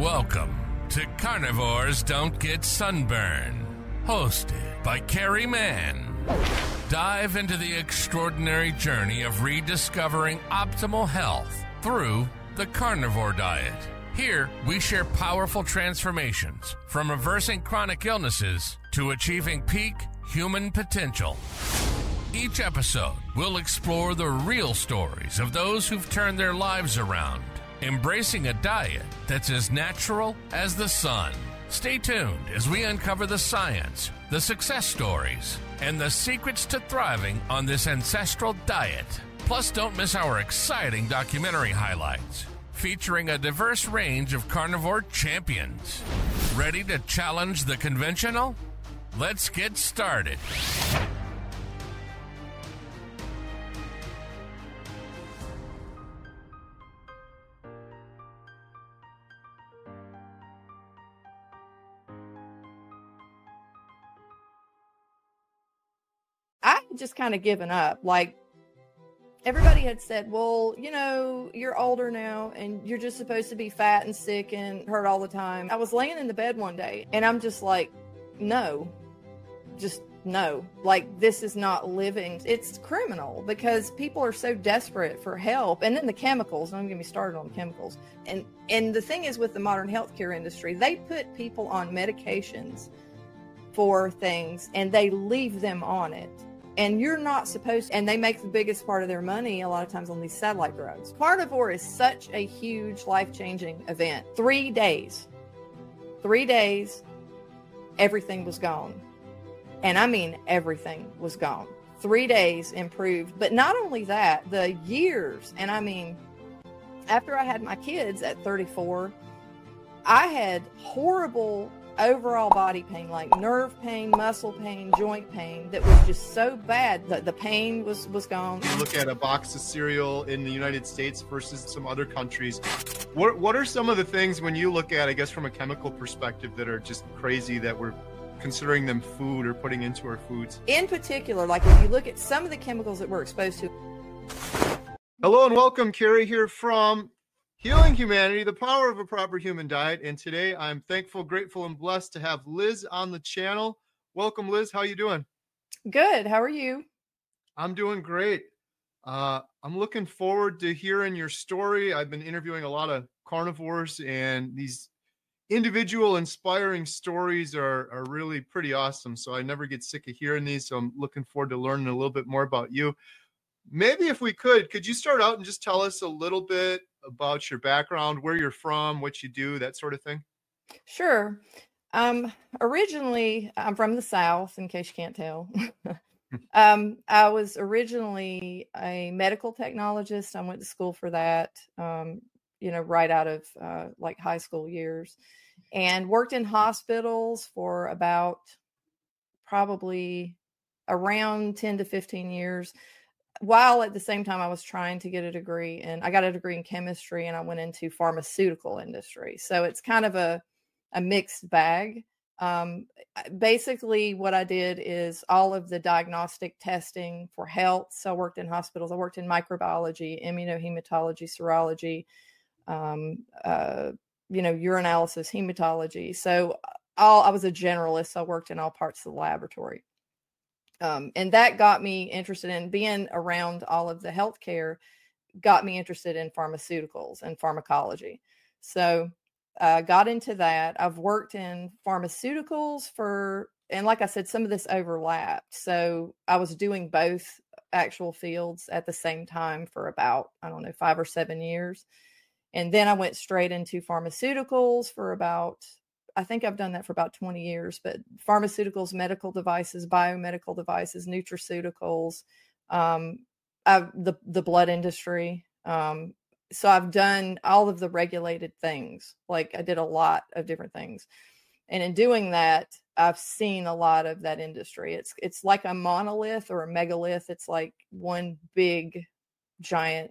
Welcome to Carnivores Don't Get Sunburned, hosted by Carrie Mann. Dive into the extraordinary journey of rediscovering optimal health through the carnivore diet. Here, we share powerful transformations from reversing chronic illnesses to achieving peak human potential. Each episode will explore the real stories of those who've turned their lives around, embracing a diet that's as natural as the sun. Stay tuned as we uncover the science, the success stories, and the secrets to thriving on this ancestral diet. Plus, don't miss our exciting documentary highlights, featuring a diverse range of carnivore champions. Ready to challenge the conventional? Let's get started. I had just kind of given up. Like, everybody had said, well, you know, you're older now and you're just supposed to be fat and sick and hurt all the time. I was laying in the bed one day and I'm just like, no, just no. Like, this is not living. It's criminal because people are so desperate for help. And then the chemicals, don't get me started on the chemicals. And the thing is with the modern healthcare industry, they put people on medications for things and they leave them on it. And you're not supposed to, and they make the biggest part of their money a lot of times on these satellite drugs. Carnivore is such a huge life-changing event. 3 days, everything was gone. And I mean, everything was gone. 3 days improved. But not only that, the years, and I mean, after I had my kids at 34, I had horrible overall body pain, like nerve pain, muscle pain, joint pain, that was just so bad that the pain was gone. You look at a box of cereal in the United States versus some other countries. What are some of the things when you look at, I guess, from a chemical perspective that are just crazy that we're considering them food or putting into our foods? In particular, like if you look at some of the chemicals that we're exposed to. Hello and welcome, Carrie here from Healing Humanity, the power of a proper human diet. And today I'm thankful, grateful, and blessed to have Liz on the channel. Welcome, Liz. How you doing? Good. How are you? I'm doing great. I'm looking forward to hearing your story. I've been interviewing a lot of carnivores, and these individual inspiring stories are really pretty awesome. So I never get sick of hearing these. So I'm looking forward to learning a little bit more about you. Maybe if we could you start out and just tell us a little bit about your background, where you're from, what you do, that sort of thing? Sure. Originally, I'm from the South, in case you can't tell. I was originally a medical technologist. I went to school for that, right out of like high school years, and worked in hospitals for about probably around 10 to 15 years. While at the same time I was trying to get a degree, and I got a degree in chemistry, and I went into pharmaceutical industry. So it's kind of a mixed bag. Basically what I did is all of the diagnostic testing for health. So I worked in hospitals. I worked in microbiology, immunohematology, serology, urinalysis, hematology. So I was a generalist. So I worked in all parts of the laboratory. And that got me interested in being around all of the healthcare, got me interested in pharmaceuticals and pharmacology. So got into that. I've worked in pharmaceuticals and like I said, some of this overlapped. So I was doing both actual fields at the same time for about, 5 or 7 years. And then I went straight into pharmaceuticals for I think I've done that for about 20 years, but pharmaceuticals, medical devices, biomedical devices, nutraceuticals, the blood industry. So I've done all of the regulated things. Like I did a lot of different things. And in doing that, I've seen a lot of that industry. It's like a monolith or a megalith. It's like one big, giant,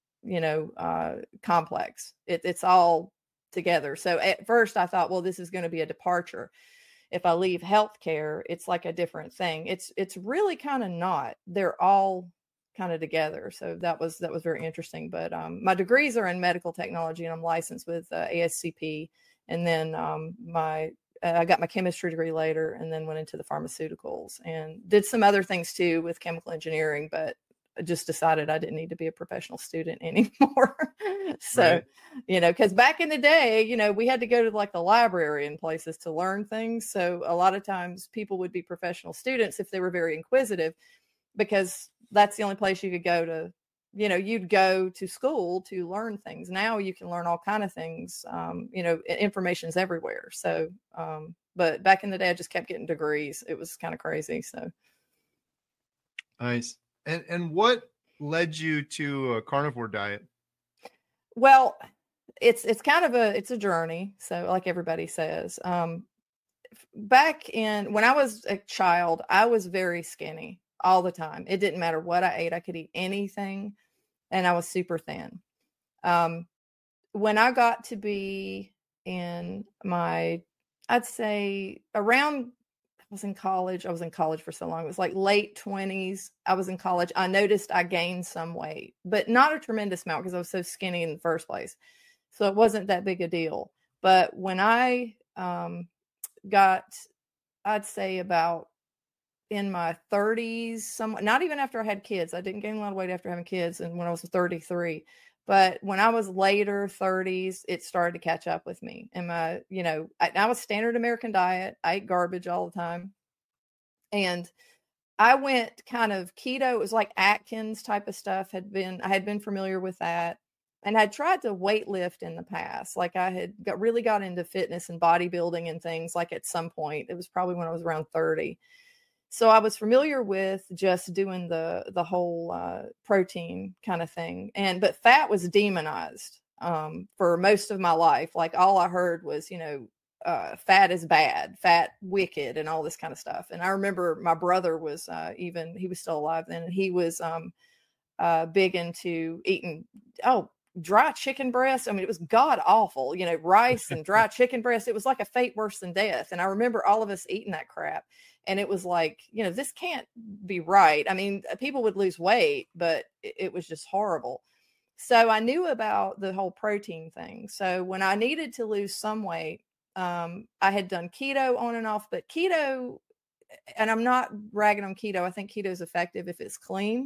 complex. It's all together. So at first I thought, well, this is going to be a departure. If I leave healthcare, it's like a different thing. It's really kind of not. They're all kind of together. So that was very interesting. But my degrees are in medical technology, and I'm licensed with ASCP And then I got my chemistry degree later, and then went into the pharmaceuticals and did some other things too with chemical engineering, but I just decided I didn't need to be a professional student anymore. So, Right. because back in the day, we had to go to like the library and places to learn things. So a lot of times people would be professional students if they were very inquisitive, because that's the only place you could go to, you'd go to school to learn things. Now you can learn all kind of things. Information's everywhere. So, but back in the day, I just kept getting degrees. It was kind of crazy. So. Nice. And what led you to a carnivore diet? Well, it's kind of a journey. So like everybody says, back when I was a child, I was very skinny all the time. It didn't matter what I ate. I could eat anything, and I was super thin. When I got to be in I'd say around, I was in college. I was in college for so long. It was like late 20s. I was in college. I noticed I gained some weight, but not a tremendous amount because I was so skinny in the first place. So it wasn't that big a deal. But when I got, I'd say about in my 30s, not even after I had kids. I didn't gain a lot of weight after having kids, and when I was 33. But when I was later 30s, it started to catch up with me. And I was standard American diet. I ate garbage all the time. And I went kind of keto. It was like Atkins type of stuff. I had been familiar with that. And I'd tried to weight lift in the past. Like I had really got into fitness and bodybuilding and things like at some point. It was probably when I was around 30. So I was familiar with just doing the whole protein kind of thing. But fat was demonized for most of my life. Like all I heard was, fat is bad, fat wicked, and all this kind of stuff. And I remember my brother was he was still alive then, and he was big into eating, dry chicken breast. I mean, it was god awful, rice and dry chicken breast. It was like a fate worse than death. And I remember all of us eating that crap. And it was like, this can't be right. I mean, people would lose weight, but it was just horrible. So I knew about the whole protein thing. So when I needed to lose some weight, I had done keto on and off, but keto, and I'm not ragging on keto. I think keto is effective if it's clean.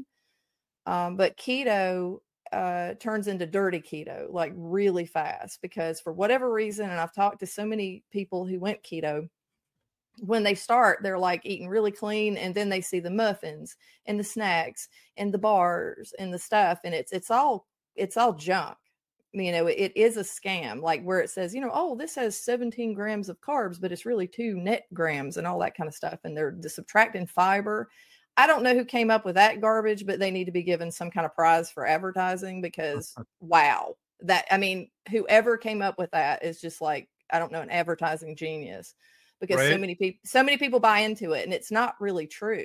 But keto turns into dirty keto, like really fast, because for whatever reason, and I've talked to so many people who went keto, when they start, they're like eating really clean, and then they see the muffins and the snacks and the bars and the stuff, and it's all junk. It is a scam, like where it says, this has 17 grams of carbs, but it's really 2 net grams and all that kind of stuff, and they're subtracting fiber. I don't know who came up with that garbage, but they need to be given some kind of prize for advertising, because wow, whoever came up with that is just like, I don't know, an advertising genius. Because so many people buy into it, and it's not really true,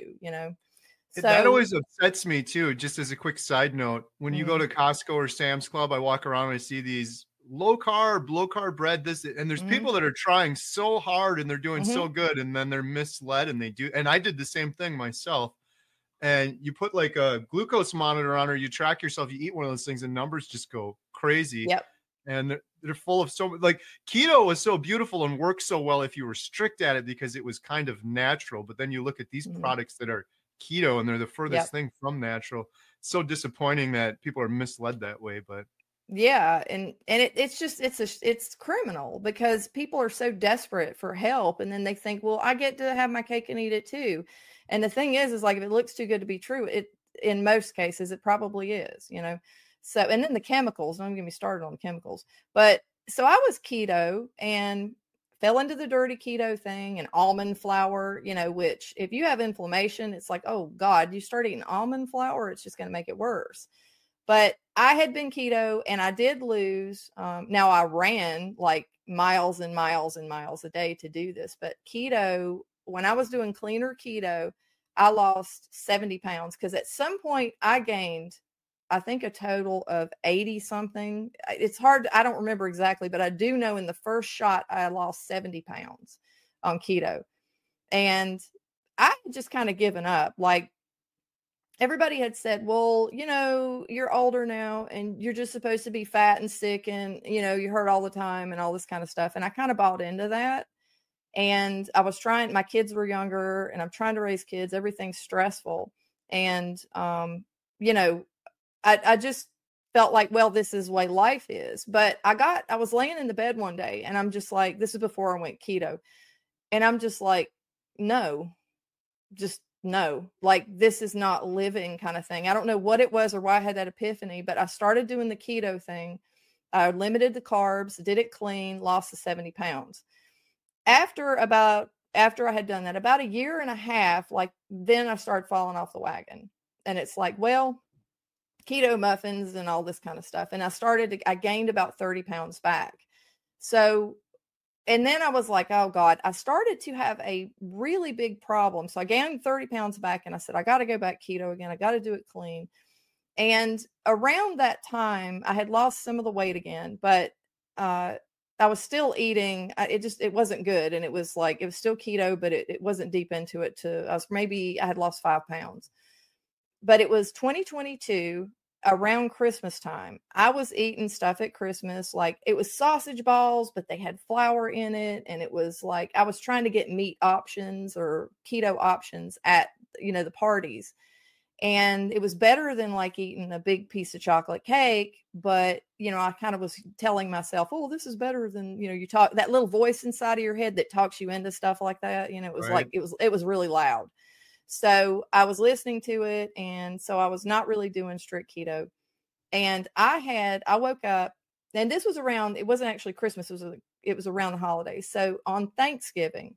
So that always upsets me too. Just as a quick side note, when you go to Costco or Sam's Club, I walk around and I see these low carb bread, and there's people that are trying so hard and they're doing so good, and then they're misled, and and I did the same thing myself. And you put like a glucose monitor on, or you track yourself, you eat one of those things, and numbers just go crazy. Yep. And they're full of like keto was so beautiful and works so well if you were strict at it, because it was kind of natural. But then you look at these products that are keto, and they're the furthest thing from natural. It's so disappointing that people are misled that way. But yeah, and it's criminal, because people are so desperate for help, and then they think, well, I get to have my cake and eat it too. And the thing is like, if it looks too good to be true, in most cases it probably is, So, and then the chemicals, don't get me started on the chemicals. But so I was keto and fell into the dirty keto thing, and almond flour, which if you have inflammation, it's like, oh God, you start eating almond flour, it's just going to make it worse. But I had been keto, and I did lose. Now I ran like miles and miles and miles a day to do this. But keto, when I was doing cleaner keto, I lost 70 pounds, because at some point I gained, I think, a total of 80 something. It's hard. I don't remember exactly, but I do know in the first shot, I lost 70 pounds on keto. And I had just kind of given up. Like, everybody had said, well, you're older now and you're just supposed to be fat and sick and, you hurt all the time and all this kind of stuff. And I kind of bought into that. And I was trying, my kids were younger and I'm trying to raise kids. Everything's stressful. And, I just felt like, well, this is the way life is. But I was laying in the bed one day and I'm just like, this is before I went keto. And I'm just like, no, like this is not living kind of thing. I don't know what it was or why I had that epiphany, but I started doing the keto thing. I limited the carbs, did it clean, lost the 70 pounds. After I had done that, about a year and a half, like then I started falling off the wagon. And it's like, well, keto muffins and all this kind of stuff. And I gained about 30 pounds back. So, and then I was like, oh God, I started to have a really big problem. So I gained 30 pounds back and I said, I got to go back keto again. I got to do it clean. And around that time I had lost some of the weight again, but, I was still eating. It wasn't good. And it was still keto, but it wasn't deep into it I had lost 5 pounds, but it was 2022 around Christmas time. I was eating stuff at Christmas. Like it was sausage balls, but they had flour in it. And it was like, I was trying to get meat options or keto options at, the parties. And it was better than like eating a big piece of chocolate cake. But, I kind of was telling myself, oh, this is better than, you talk, that little voice inside of your head that talks you into stuff like that. It was Right. like, it was really loud. So I was listening to it. And so I was not really doing strict keto. And I woke up, and this was it wasn't actually Christmas. It was around the holidays. So on Thanksgiving,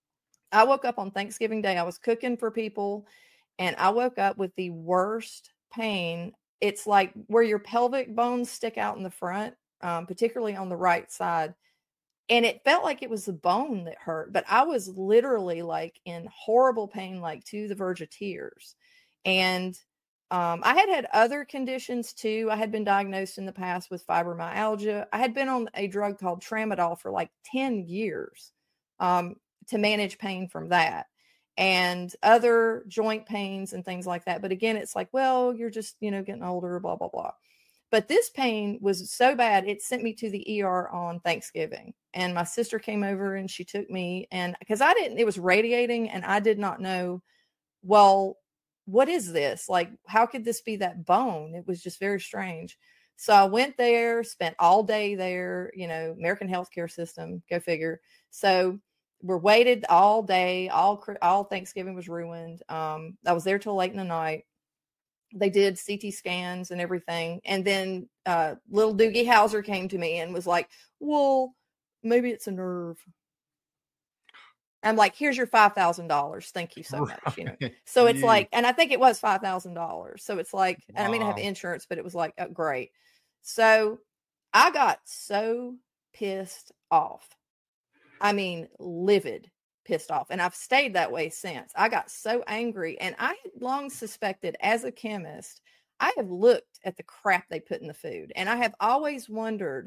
I woke up on Thanksgiving Day. I was cooking for people. And I woke up with the worst pain. It's like where your pelvic bones stick out in the front, particularly on the right side. And it felt like it was the bone that hurt, but I was literally like in horrible pain, like to the verge of tears. And I had other conditions too. I had been diagnosed in the past with fibromyalgia. I had been on a drug called Tramadol for like 10 years to manage pain from that. And other joint pains and things like that. But again, it's like, well, you're just, getting older, blah, blah, blah. But this pain was so bad, it sent me to the ER on Thanksgiving. And my sister came over and she took me, and because it was radiating and I did not know, well, what is this? Like, how could this be that bone? It was just very strange. So I went there, spent all day there, American healthcare system, go figure. So we're waited all day. All Thanksgiving was ruined. I was there till late in the night. They did CT scans and everything. And then little Doogie Howser came to me and was like, well, maybe it's a nerve. I'm like, here's your $5,000. Thank you so much. So it's like, and I think it was $5,000. So it's like, and I mean, I have insurance, but it was like, great. So I got so pissed off. I mean, livid, pissed off. And I've stayed that way since. I got so angry. And I had long suspected, as a chemist, I have looked at the crap they put in the food. And I have always wondered,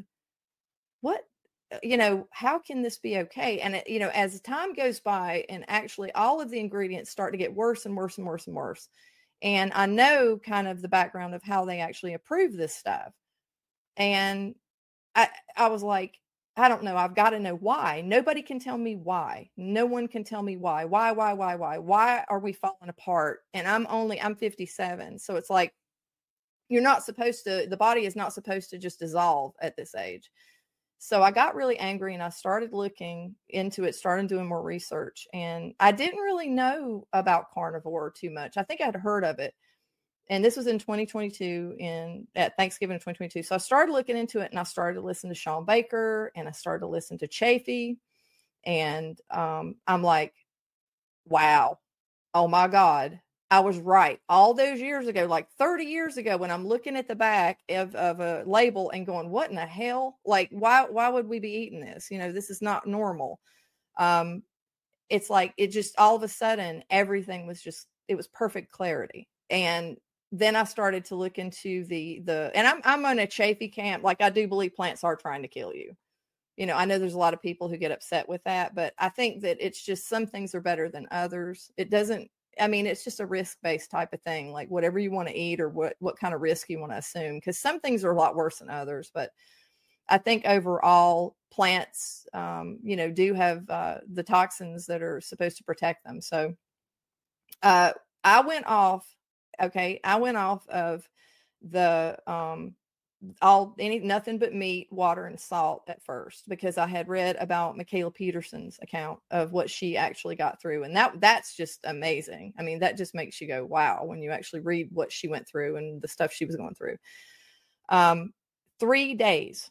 how can this be okay? And, as time goes by and actually all of the ingredients start to get worse and worse and worse and worse. And I know kind of the background of how they actually approve this stuff. And I was like, I don't know. I've got to know why. Nobody can tell me why. No one can tell me why. Why are we falling apart? And I'm 57. So it's like, the body is not supposed to just dissolve at this age. So I got really angry and I started looking into it, started doing more research. And I didn't really know about carnivore too much. I think I'd heard of it. And this was in 2022, at Thanksgiving 2022. So I started looking into it and I started to listen to Shawn Baker and I started to listen to Chafee. And I'm like, wow, oh my God, I was right. All those years ago, like 30 years ago, when I'm looking at the back of a label and going, what in the hell? Like, why would we be eating this? This is not normal. It's like, it just, all of a sudden, everything was it was perfect clarity. And then I started to look into and I'm on a Chafee camp. Like, I do believe plants are trying to kill you. I know there's a lot of people who get upset with that, but I think that it's just some things are better than others. It doesn't, I mean, it's just a risk-based type of thing, like whatever you want to eat or what kind of risk you want to assume, because some things are a lot worse than others. But I think overall plants, do have the toxins that are supposed to protect them. So I went off of the nothing but meat, water, and salt at first, because I had read about Michaela Peterson's account of what she actually got through. And that's just amazing. I mean, that just makes you go, wow, when you actually read what she went through and the stuff she was going through. 3 days,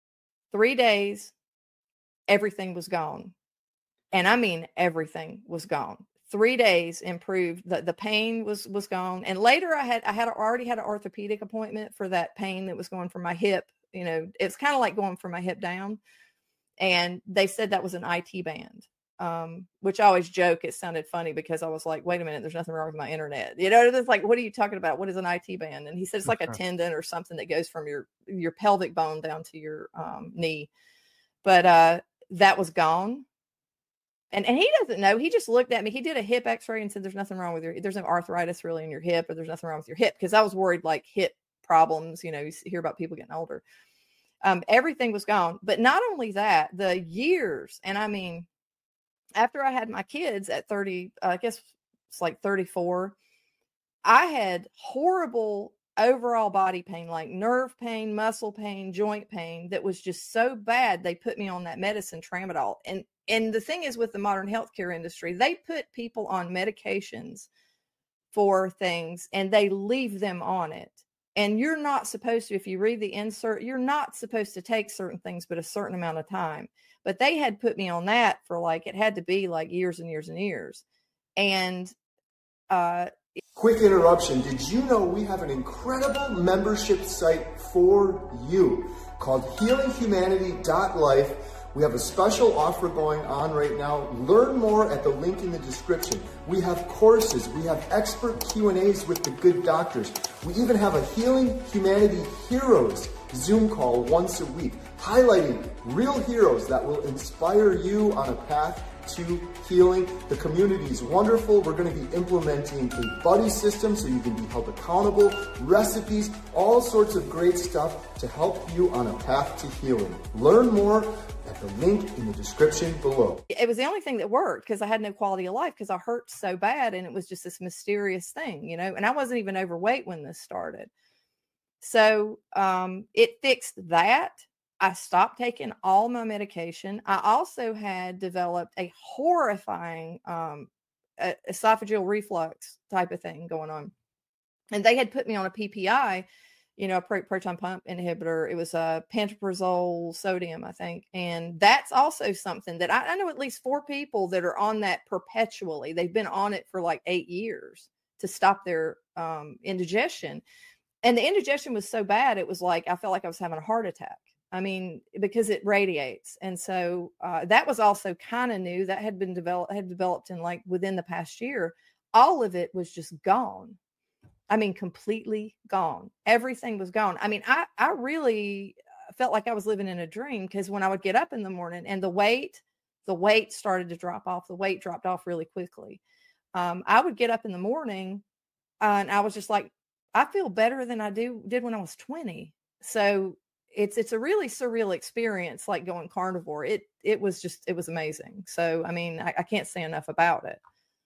everything was gone. And I mean, everything was gone. 3 days improved. The pain was gone. And later I already had an orthopedic appointment for that pain that was going from my hip. It's kind of like going from my hip down. And they said that was an IT band, which I always joke. It sounded funny because I was like, wait a minute, there's nothing wrong with my internet. It's like, what are you talking about? What is an IT band? And he said, it's like a tendon or something that goes from your pelvic bone down to your knee. But that was gone. And he doesn't know. He just looked at me. He did a hip x-ray and said, there's nothing wrong with there's no arthritis really in your hip, or there's nothing wrong with your hip. Because I was worried, like hip problems, you hear about people getting older. Everything was gone. But not only that, the years. And I mean, after I had my kids at 30, I guess it's like 34, I had horrible overall body pain, like nerve pain, muscle pain, joint pain, that was just so bad. They put me on that medicine, Tramadol. And the thing is, with the modern healthcare industry, they put people on medications for things and they leave them on it. And you're not supposed to, if you read the insert, you're not supposed to take certain things, but a certain amount of time. But they had put me on that for it had to be like years and years and years. And quick interruption. Did you know we have an incredible membership site for you called healinghumanity.life? We have a special offer going on right now. Learn more at the link in the description. We have courses. We have expert Q&As with the good doctors. We even have a Healing Humanity Heroes Zoom call once a week, highlighting real heroes that will inspire you on a path to healing. The community is wonderful. We're going to be implementing a buddy system so you can be held accountable, recipes, all sorts of great stuff to help you on a path to healing. Learn more at the link in the description below. It was the only thing that worked, because I had no quality of life, because I hurt so bad, and it was just this mysterious thing, and I wasn't even overweight when this started. So it fixed that. I stopped taking all my medication. I also had developed a horrifying esophageal reflux type of thing going on. And they had put me on a PPI, a proton pump inhibitor. It was a pantoprazole sodium, I think. And that's also something that I know at least 4 people that are on that perpetually. They've been on it for like 8 years to stop their indigestion. And the indigestion was so bad, it was like I felt like I was having a heart attack. I mean, because it radiates. And so that was also kind of new. That had developed in within the past year. All of it was just gone. I mean, completely gone. Everything was gone. I mean, I really felt like I was living in a dream, because when I would get up in the morning and the weight started to drop off, the weight dropped off really quickly. I would get up in the morning and I was just like, I feel better than I did when I was 20. So it's a really surreal experience, like going carnivore. It was amazing. So, I mean, I can't say enough about it.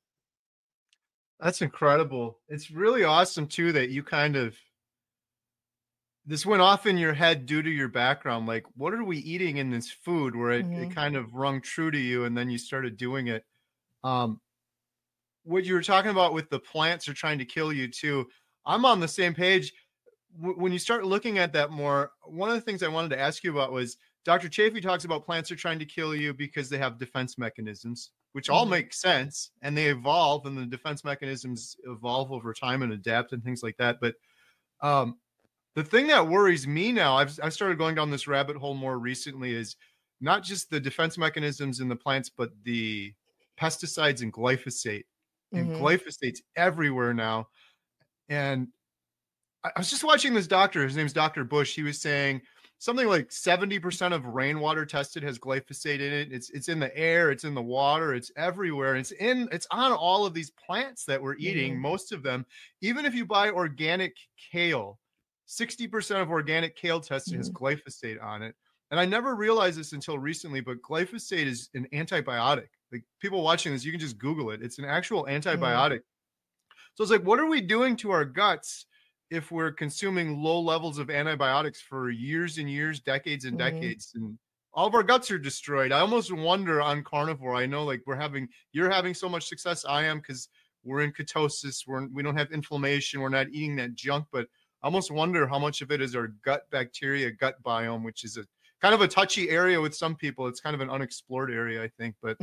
That's incredible. It's really awesome too, that you this went off in your head due to your background. Like, what are we eating in this food, where it kind of rung true to you, and then you started doing it. What you were talking about with the plants are trying to kill you too. I'm on the same page. When you start looking at that more, one of the things I wanted to ask you about was Dr. Chaffee talks about plants are trying to kill you because they have defense mechanisms, which all make sense, and they evolve, and the defense mechanisms evolve over time and adapt and things like that. But the thing that worries me now, I've started going down this rabbit hole more recently, is not just the defense mechanisms in the plants, but the pesticides and glyphosate. And glyphosate's everywhere now. And I was just watching this doctor. His name's Dr. Bush. He was saying something like 70% of rainwater tested has glyphosate in it. It's in the air, it's in the water, it's everywhere. It's on all of these plants that we're eating, most of them. Even if you buy organic kale, 60% of organic kale tested has glyphosate on it. And I never realized this until recently, but glyphosate is an antibiotic. Like, people watching this, you can just Google it. It's an actual antibiotic. So it's like, what are we doing to our guts if we're consuming low levels of antibiotics for years and years, decades and decades, and all of our guts are destroyed? I almost wonder on carnivore. I know, like, you're having so much success. I am, because we're in ketosis. We don't have inflammation. We're not eating that junk, but I almost wonder how much of it is our gut bacteria, gut biome, which is a kind of a touchy area with some people. It's kind of an unexplored area, I think, but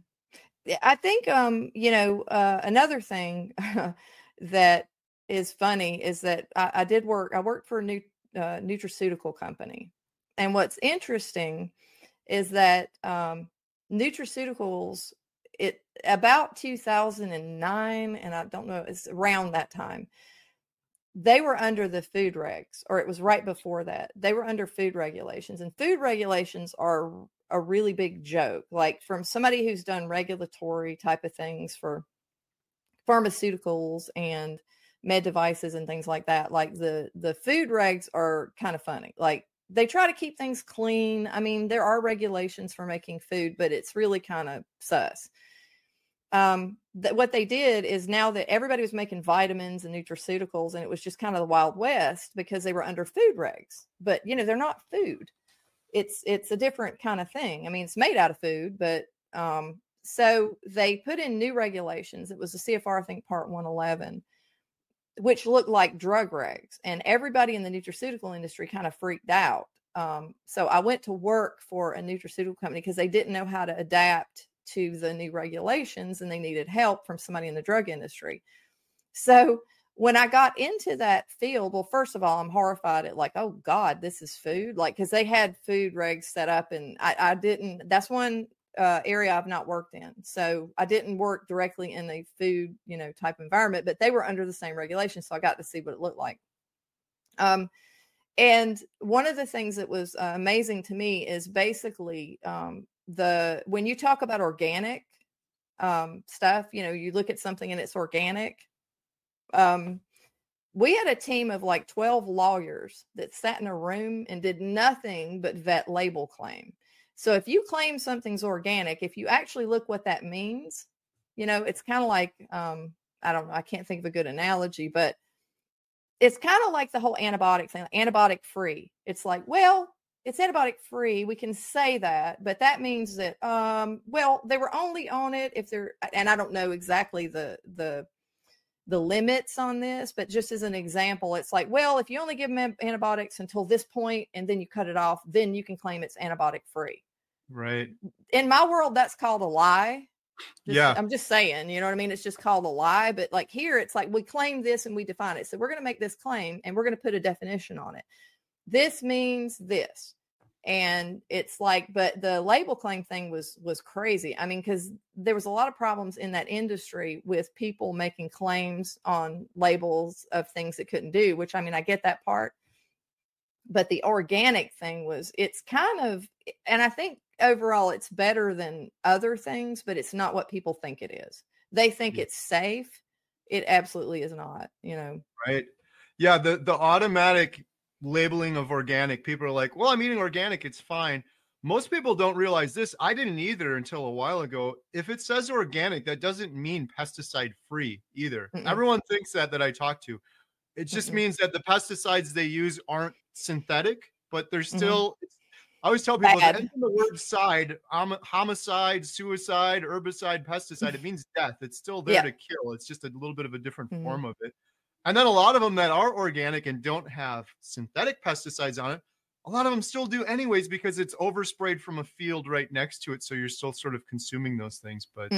I think, another thing that is funny is that I worked for a nutraceutical company. And what's interesting is that nutraceuticals, about 2009, and I don't know, it's around that time, they were under the food regs, or it was right before that. They were under food regulations, and food regulations are a really big joke. Like, from somebody who's done regulatory type of things for pharmaceuticals and med devices and things like that, like the food regs are kind of funny. Like, they try to keep things clean. I mean, there are regulations for making food, but it's really kind of sus. What they did is, now that everybody was making vitamins and nutraceuticals, and it was just kind of the Wild West because they were under food regs, but they're not food. It's a different kind of thing. I mean, it's made out of food, but so they put in new regulations. It was the CFR, I think, Part 111, which looked like drug regs, and everybody in the nutraceutical industry kind of freaked out. So I went to work for a nutraceutical company because they didn't know how to adapt to the new regulations, and they needed help from somebody in the drug industry. So when I got into that field, well, first of all, I'm horrified at, like, oh God, this is food. Like, because they had food regs set up, and I didn't, that's one area I've not worked in. So I didn't work directly in a food, type environment, but they were under the same regulations. So I got to see what it looked like. And one of the things that was amazing to me is basically, when you talk about organic stuff, you look at something and it's organic. We had a team of like 12 lawyers that sat in a room and did nothing but vet label claim. So if you claim something's organic, if you actually look what that means, it's kind of like, I don't know, I can't think of a good analogy, but it's kind of like the whole antibiotic thing, antibiotic free. It's like, well, it's antibiotic free. We can say that, but that means that, well, they were only on it if they're, and I don't know exactly the limits on this, but just as an example, it's like, well, if you only give them antibiotics until this point and then you cut it off, then you can claim it's antibiotic free. Right. In my world, that's called a lie. Yeah. I'm just saying, you know what I mean? It's just called a lie. But like here, it's like we claim this and we define it. So we're going to make this claim and we're going to put a definition on it. This means this. And it's like, but the label claim thing was crazy. I mean, because there was a lot of problems in that industry with people making claims on labels of things that couldn't do, which, I mean, I get that part. But the organic thing it's kind of, and I think overall it's better than other things, but it's not what people think it is. They think it's safe. It absolutely is not, Right. Yeah. The automatic labeling of organic, people are like, well, I'm eating organic, it's fine. Most people don't realize this. I didn't either until a while ago. If it says organic, that doesn't mean pesticide free either. Everyone thinks that I talk to. It just means that the pesticides they use aren't synthetic, but they're still, I always tell people that the word side, homicide, suicide, herbicide, pesticide, it means death. It's still there to kill. It's just a little bit of a different form of it. And then a lot of them that are organic and don't have synthetic pesticides on it, a lot of them still do anyways, because it's oversprayed from a field right next to it. So you're still sort of consuming those things. But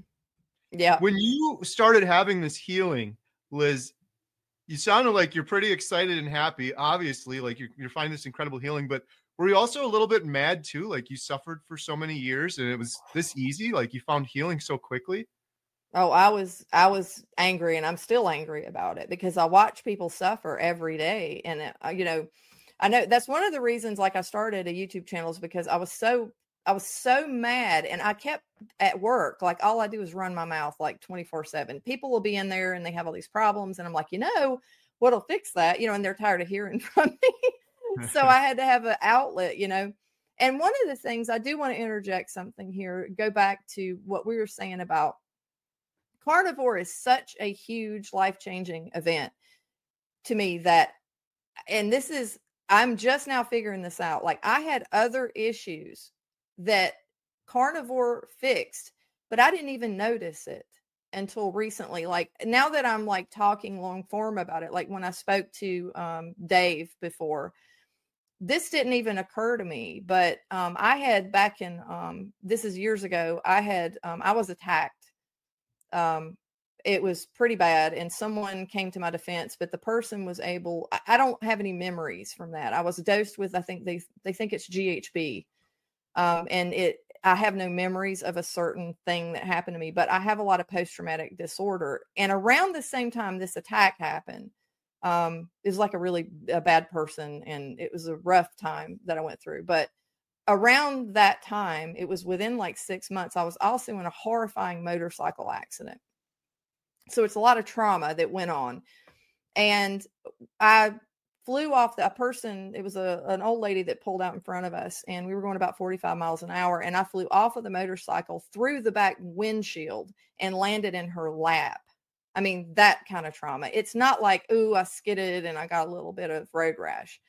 when you started having this healing, Liz, you sounded like you're pretty excited and happy, obviously, like you're finding this incredible healing, but were you also a little bit mad too? Like you suffered for so many years and it was this easy, like you found healing so quickly? Oh, I was angry, and I'm still angry about it because I watch people suffer every day. And, I know that's one of the reasons, like, I started a YouTube channel, is because I was so mad, and I kept at work, like, all I do is run my mouth like 24/7. People will be in there and they have all these problems, and I'm like, what'll fix that? And they're tired of hearing from me. So I had to have an outlet, And one of the things, I do want to interject something here, go back to what we were saying about carnivore is such a huge life-changing event to me that, and I'm just now figuring this out. Like, I had other issues that carnivore fixed, but I didn't even notice it until recently. Like, now that I'm like talking long form about it, like when I spoke to Dave before, this didn't even occur to me. But I had back in this is years ago, I was attacked. It was pretty bad, and someone came to my defense, but the person was able, I don't have any memories from that. I was dosed with, I think they think it's GHB. I have no memories of a certain thing that happened to me, but I have a lot of post-traumatic disorder. And around the same time this attack happened, it was like a bad person, and it was a rough time that I went through. But around that time, it was within like 6 months, I was also in a horrifying motorcycle accident. So it's a lot of trauma that went on. And I flew off it was an old lady that pulled out in front of us, and we were going about 45 miles an hour. And I flew off of the motorcycle through the back windshield and landed in her lap. I mean, that kind of trauma. It's not like, ooh, I skidded and I got a little bit of road rash.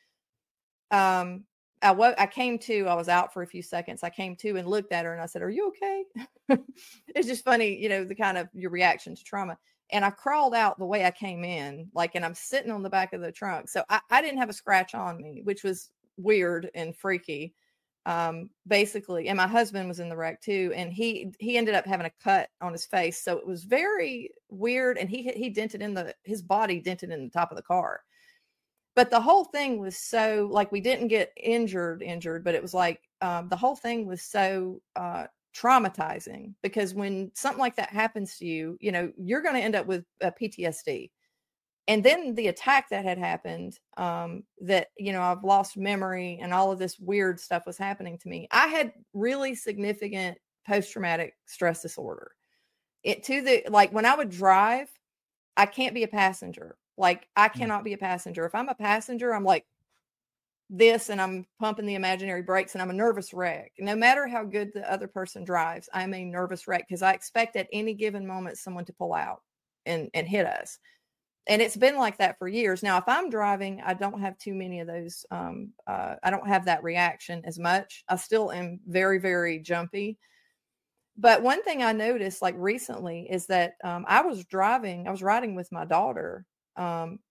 I came to, I was out for a few seconds. I came to and looked at her and I said, "Are you okay?" It's just funny, the kind of your reaction to trauma. And I crawled out the way I came in, and I'm sitting on the back of the trunk. So I didn't have a scratch on me, which was weird and freaky. Basically, and my husband was in the wreck too, and he ended up having a cut on his face. So it was very weird. And he dented his body dented in the top of the car. But the whole thing was so, like, we didn't get injured, but it was like, the whole thing was so, traumatizing, because when something like that happens to you, you're going to end up with PTSD. And then the attack that had happened, that, I've lost memory and all of this weird stuff was happening to me. I had really significant post-traumatic stress disorder. When I would drive, I can't be a passenger. Like, I cannot be a passenger. If I'm a passenger, I'm like this, and I'm pumping the imaginary brakes, and I'm a nervous wreck. No matter how good the other person drives, I'm a nervous wreck, because I expect at any given moment someone to pull out and hit us. And it's been like that for years. Now, if I'm driving, I don't have too many of those. I don't have that reaction as much. I still am very, very jumpy. But one thing I noticed, like, recently, is that I was riding with my daughter. And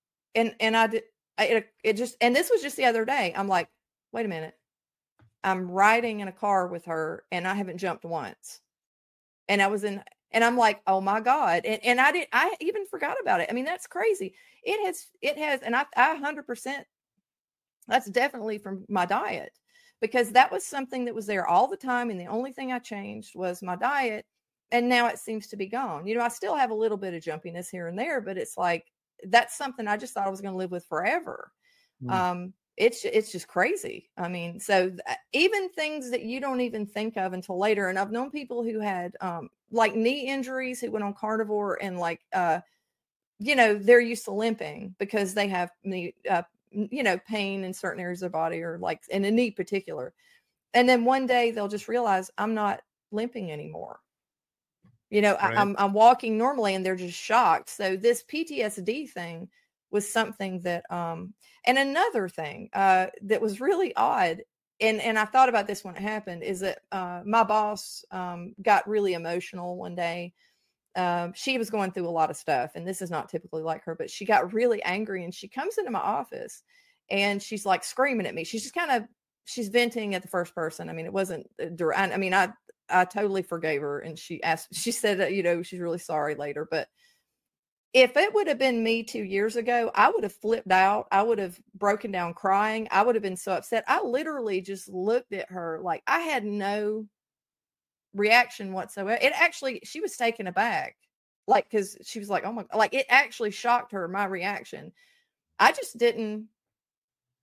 this was just the other day. I'm like, wait a minute. I'm riding in a car with her and I haven't jumped once. And I'm like, oh my God. And I even forgot about it. I mean, that's crazy. It has, and I 100%, that's definitely from my diet, because that was something that was there all the time. And the only thing I changed was my diet. And now it seems to be gone. I still have a little bit of jumpiness here and there, but it's like, that's something I just thought I was going to live with forever. It's just crazy. I mean, so even things that you don't even think of until later. And I've known people who had like knee injuries who went on carnivore, and like, they're used to limping because they have knee, pain in certain areas of the body, or like in a knee particular. And then one day they'll just realize, I'm not limping anymore. Right. I'm walking normally, and they're just shocked. So this PTSD thing was something that, and another thing that was really odd, and I thought about this when it happened, is that my boss got really emotional one day. She was going through a lot of stuff, and this is not typically like her, but she got really angry, and she comes into my office, and she's like screaming at me. She's just she's venting at the first person. I mean, it wasn't direct. I mean, I totally forgave her, and she said that, she's really sorry later. But if it would have been me 2 years ago, I would have flipped out. I would have broken down crying. I would have been so upset. I literally just looked at her like I had no reaction whatsoever. She was taken aback, like, because she was like, oh my, like, it actually shocked her, my reaction. I just didn't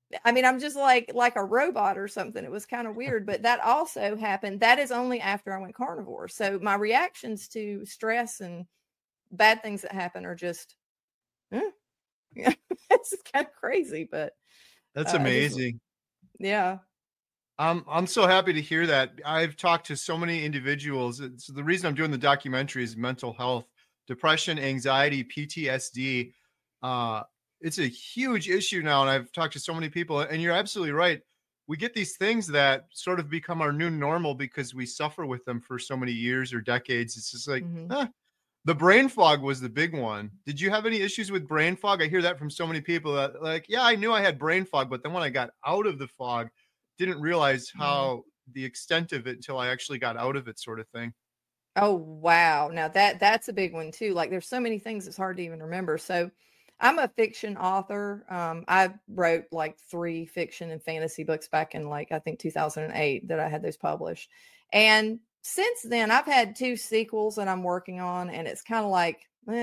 I mean, I'm just like a robot or something. It was kind of weird, but that also happened. That is only after I went carnivore. So my reactions to stress and bad things that happen are just, yeah, it's kind of crazy, but That's amazing. Yeah. I'm so happy to hear that. I've talked to so many individuals. So the reason I'm doing the documentary is mental health, depression, anxiety, PTSD. It's a huge issue now. And I've talked to so many people, and you're absolutely right. We get these things that sort of become our new normal because we suffer with them for so many years or decades. It's just like, the brain fog was the big one. Did you have any issues with brain fog? I hear that from so many people that like, yeah, I knew I had brain fog, but then when I got out of the fog, didn't realize how the extent of it until I actually got out of it, sort of thing. Oh, wow. Now that's a big one too. Like there's so many things it's hard to even remember. So I'm a fiction author. I wrote like 3 fiction and fantasy books back in like, I think 2008 that I had those published. And since then I've had 2 sequels that I'm working on, and it's kind of like,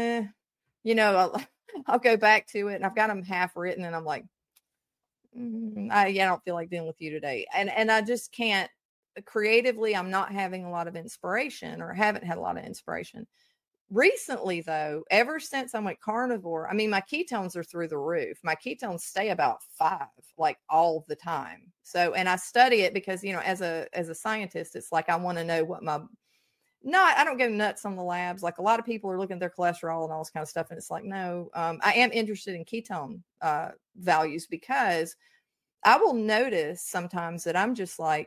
I'll go back to it and I've got them half written and I'm like, I don't feel like dealing with you today. And I just can't creatively. I'm not having a lot of inspiration, or haven't had a lot of inspiration recently though. Ever since I went carnivore, I mean, my ketones are through the roof. My ketones stay about 5, like all the time. So, and I study it because, as a scientist, it's like, I want to know what I don't go nuts on the labs. Like a lot of people are looking at their cholesterol and all this kind of stuff. And it's like, no, I am interested in ketone values, because I will notice sometimes that I'm just like,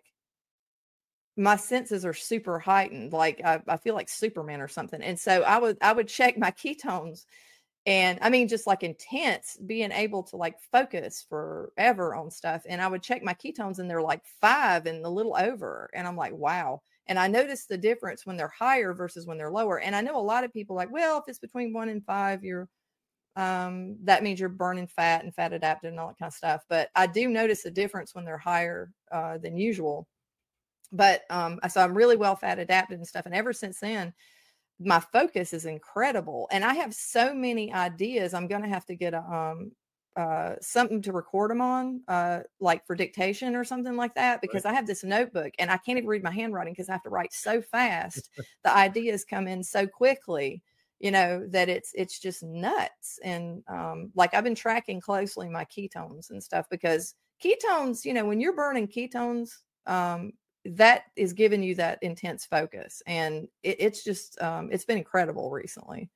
my senses are super heightened. Like I feel like Superman or something. And so I would check my ketones, and I mean, just like intense, being able to like focus forever on stuff. And I would check my ketones and they're like 5 and a little over. And I'm like, wow. And I notice the difference when they're higher versus when they're lower. And I know a lot of people like, well, if it's between 1 and 5, that means you're burning fat and fat adapted and all that kind of stuff. But I do notice a difference when they're higher than usual. But so I'm really well fat adapted and stuff. And ever since then, my focus is incredible. And I have so many ideas. I'm going to have to get something to record them on, like for dictation or something like that, because I have this notebook and I can't even read my handwriting because I have to write so fast. The ideas come in so quickly, that it's just nuts. And like I've been tracking closely my ketones and stuff, because ketones, when you're burning ketones, that is giving you that intense focus. And it's just, it's been incredible recently.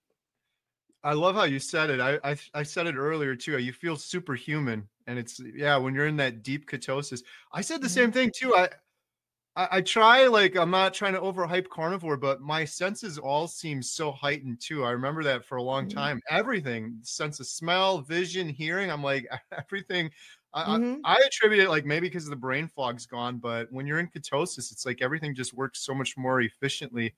I love how you said it. I said it earlier too. You feel superhuman, and it's, when you're in that deep ketosis. I said the same thing too. I try, like, I'm not trying to overhype carnivore, but my senses all seem so heightened too. I remember that for a long time. Everything, sense of smell, vision, hearing, I'm like, everything. I attribute it like maybe because the brain fog's gone, but when you're in ketosis, it's like everything just works so much more efficiently.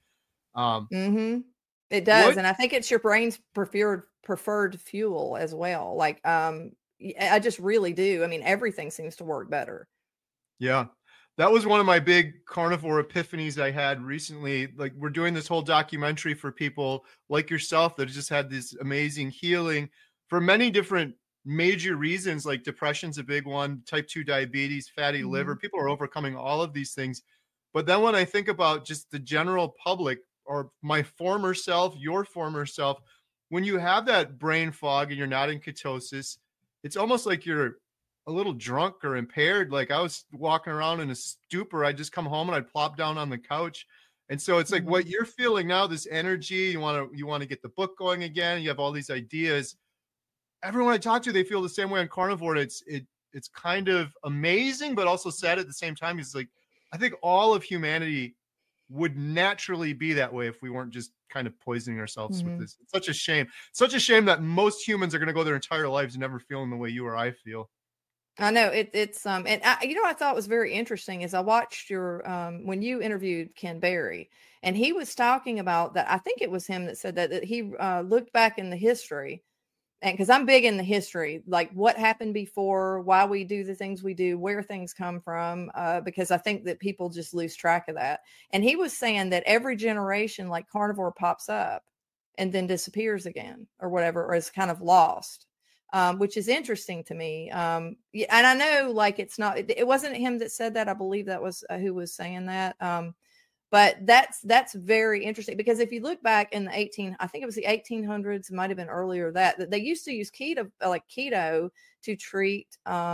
It does. And I think it's your brain's preferred fuel as well. Like, I just really do. I mean, everything seems to work better. Yeah. That was one of my big carnivore epiphanies I had recently. Like, we're doing this whole documentary for people like yourself that just had this amazing healing for many different major reasons. Like depression's a big one, type 2 diabetes, fatty liver. People are overcoming all of these things. But then when I think about just the general public, or my former self, your former self, when you have that brain fog and you're not in ketosis, it's almost like you're a little drunk or impaired. Like I was walking around in a stupor. I'd just come home and I'd plop down on the couch. And so it's like what you're feeling now, this energy, you want to get the book going again. You have all these ideas. Everyone I talk to, they feel the same way on carnivore. It's kind of amazing, but also sad at the same time. It's like, I think all of humanity would naturally be that way if we weren't just kind of poisoning ourselves with this. It's such a shame. Such a shame that most humans are going to go their entire lives never feeling the way you or I feel. I know it's and I thought was very interesting is I watched your when you interviewed Ken Berry, and he was talking about that. I think it was him that said that he looked back in the history, and because I'm big in the history, like what happened before, why we do the things we do, where things come from, because I think that people just lose track of that. And he was saying that every generation, like carnivore pops up and then disappears again or whatever, or is kind of lost. which is interesting to me. And I know like it wasn't him that said that. I believe that was who was saying that. But that's very interesting, because if you look back in I think it was the 1800s, it might have been earlier, that they used to use keto to treat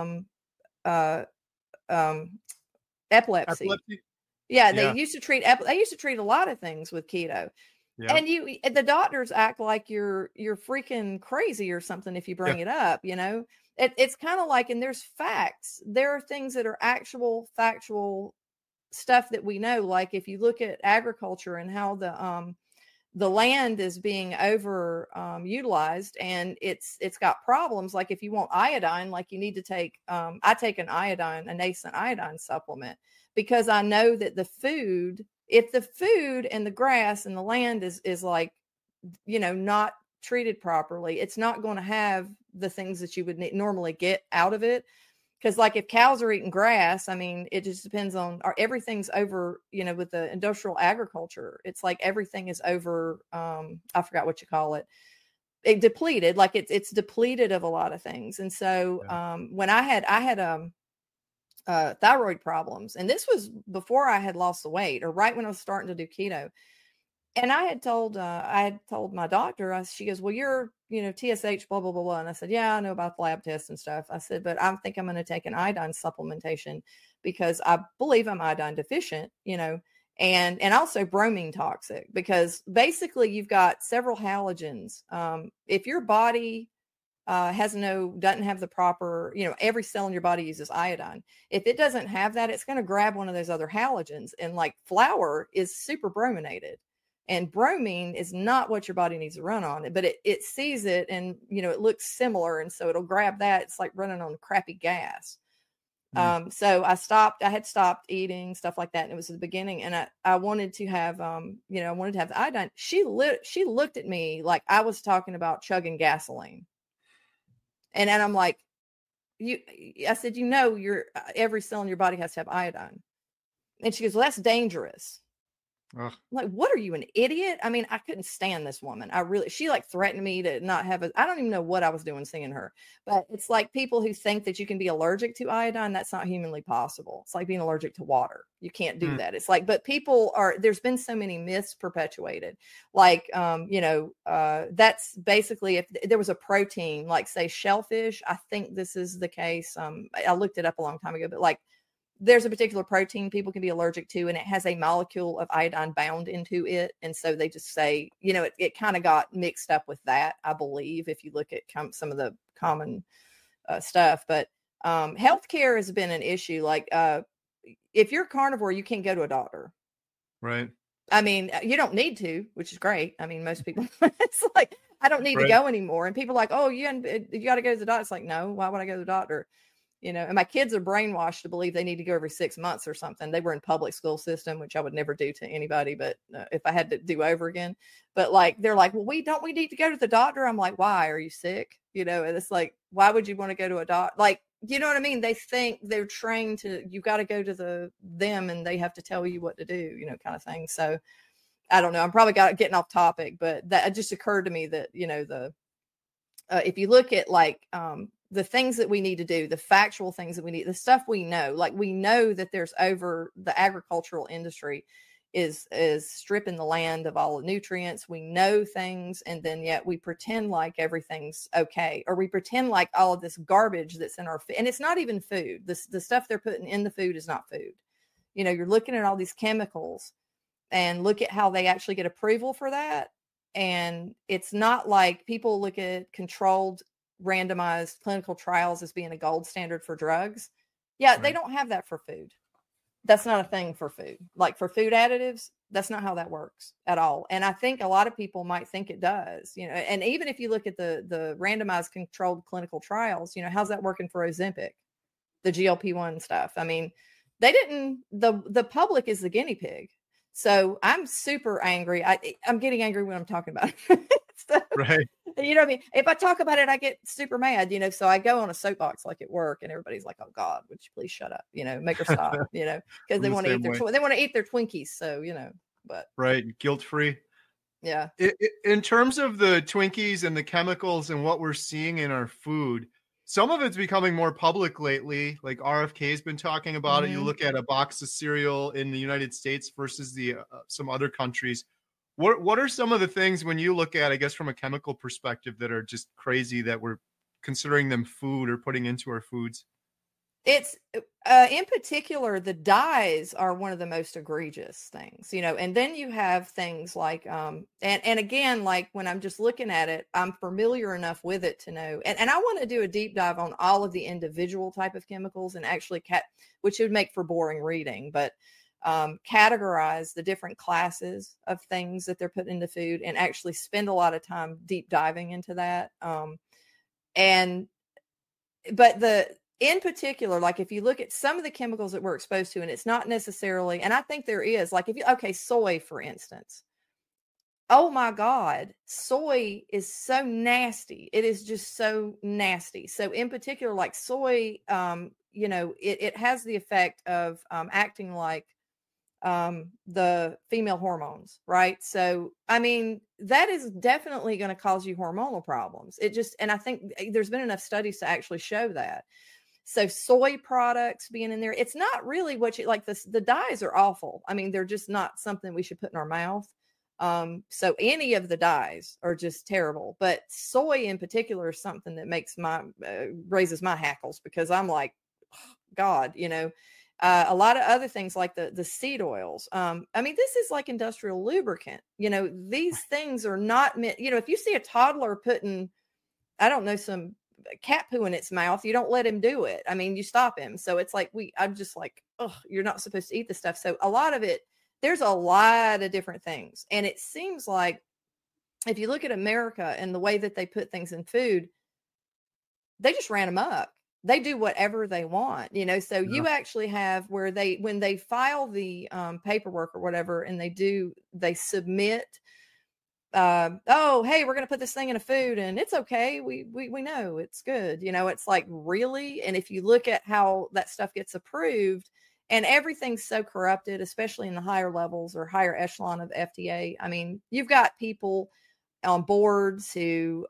epilepsy. Yeah, they used to treat a lot of things with keto. Yeah. And the doctors act like you're freaking crazy or something if you bring it up, you know. It's kind of like, and there's facts. There are things that are actual factual stuff that we know. Like if you look at agriculture and how the land is being over utilized, and it's got problems. Like if you want iodine, like you need to take I take a nascent iodine supplement, because I know that if the food and the grass and the land is like, you know, not treated properly, it's not going to have the things that you would normally get out of it. Because like if cows are eating grass, I mean, it just depends on, everything's over, you know, with the industrial agriculture, it's like everything is over, I forgot what you call it. It depleted, like it's depleted of a lot of things. And so when I had thyroid problems, and this was before I had lost the weight, or right when I was starting to do keto. And I had told my doctor, she goes, well, you're, you know, TSH, blah, blah, blah, blah. And I said, yeah, I know about the lab tests and stuff. I said, but I think I'm going to take an iodine supplementation because I believe I'm iodine deficient, you know, and also bromine toxic, because basically you've got several halogens. If your body doesn't have the proper, you know, every cell in your body uses iodine. If it doesn't have that, it's going to grab one of those other halogens. And like flour is super brominated. And bromine is not what your body needs to run on, but it sees it, and, you know, it looks similar. And so it'll grab that. It's like running on crappy gas. So I had stopped eating stuff like that. And it was the beginning. And I wanted to have, you know, I wanted to have the iodine. She looked at me like I was talking about chugging gasoline. And I'm like, I said, you know, every cell in your body has to have iodine. And she goes, well, that's dangerous. Ugh. Like, what are you, an idiot? I mean, I couldn't stand this woman. She like threatened me to not have I don't even know what I was doing seeing her, but it's like people who think that you can be allergic to iodine. That's not humanly possible. It's like being allergic to water. You can't do that. It's like, but there's been so many myths perpetuated. Like, you know, that's basically, if there was a protein, like say shellfish, I think this is the case. I looked it up a long time ago, but like, there's a particular protein people can be allergic to, and it has a molecule of iodine bound into it. And so they just say, you know, it kind of got mixed up with that, I believe, if you look at some of the common stuff. But healthcare has been an issue. Like if you're carnivore, you can't go to a doctor. Right. I mean, you don't need to, which is great. I mean, most people, it's like, I don't need to go anymore. And people are like, oh, you got to go to the doctor. It's like, no, why would I go to the doctor? You know, and my kids are brainwashed to believe they need to go every 6 months or something. They were in public school system, which I would never do to anybody, but if I had to do over again, but like, they're like, well, we need to go to the doctor. I'm like, why? Are you sick? You know, and it's like, why would you want to go to a doctor? Like, you know what I mean? They think they're trained you got to go to them and they have to tell you what to do, you know, kind of thing. So I don't know. I'm probably getting off topic, but that just occurred to me that, you know, if you look at like, the things that we need to do, the factual things that we need, the stuff we know, like we know that the agricultural industry is stripping the land of all the nutrients. We know things, and then yet we pretend like everything's okay, or we pretend like all of this garbage that's in our food, and it's not even food. The stuff they're putting in the food is not food. You know, you're looking at all these chemicals, and look at how they actually get approval for that. And it's not like people look at controlled randomized clinical trials as being a gold standard for drugs. Yeah, right. They don't have that for food. That's not a thing for food. Like for food additives, that's not how that works at all. And I think a lot of people might think it does, you know, and even if you look at the randomized controlled clinical trials, you know, how's that working for Ozempic, the GLP-1 stuff? I mean, the public is the guinea pig. So I'm super angry. I'm getting angry when I'm talking about it. So, right. You know what I mean? If I talk about it, I get super mad, you know, so I go on a soapbox like at work, and everybody's like, oh God, would you please shut up? You know, make her stop, you know, because they want to eat their Twinkies. So, you know, but. Right. Guilt-free. Yeah. In terms of the Twinkies and the chemicals and what we're seeing in our food, some of it's becoming more public lately. Like RFK has been talking about it. You look at a box of cereal in the United States versus the some other countries. What are some of the things when you look at, I guess, from a chemical perspective that are just crazy that we're considering them food or putting into our foods? It's in particular, the dyes are one of the most egregious things, you know, and then you have things like, and again, like when I'm just looking at it, I'm familiar enough with it to know, and I want to do a deep dive on all of the individual type of chemicals and actually which would make for boring reading, but categorize the different classes of things that they're putting into food and actually spend a lot of time deep diving into that. In particular, like if you look at some of the chemicals that we're exposed to, and it's not necessarily, and I think there is, like soy, for instance. Oh my God, soy is so nasty. It is just so nasty. So in particular, like soy, it has the effect of acting like the female hormones, right? So, I mean, that is definitely going to cause you hormonal problems. And I think there's been enough studies to actually show that. So soy products being in there, it's not really what you like. The dyes are awful. I mean, they're just not something we should put in our mouth. So any of the dyes are just terrible, but soy in particular is something that makes raises my hackles, because I'm like, oh, God, you know, a lot of other things like the seed oils. I mean, this is like industrial lubricant, you know, these things are not meant, you know, if you see a toddler putting, I don't know, some cat poo in its mouth, you don't let him do it. I mean, you stop him. So it's like, I'm just like, oh, you're not supposed to eat this stuff. So a lot of it, there's a lot of different things. And it seems like if you look at America and the way that they put things in food, they just ran them up. They do whatever they want, you know? So you actually have where when they file the paperwork or whatever, and they submit, oh, hey, we're going to put this thing in a food and it's okay. We know it's good. You know, it's like, really? And if you look at how that stuff gets approved, and everything's so corrupted, especially in the higher levels or higher echelon of FDA. I mean, you've got people on boards who,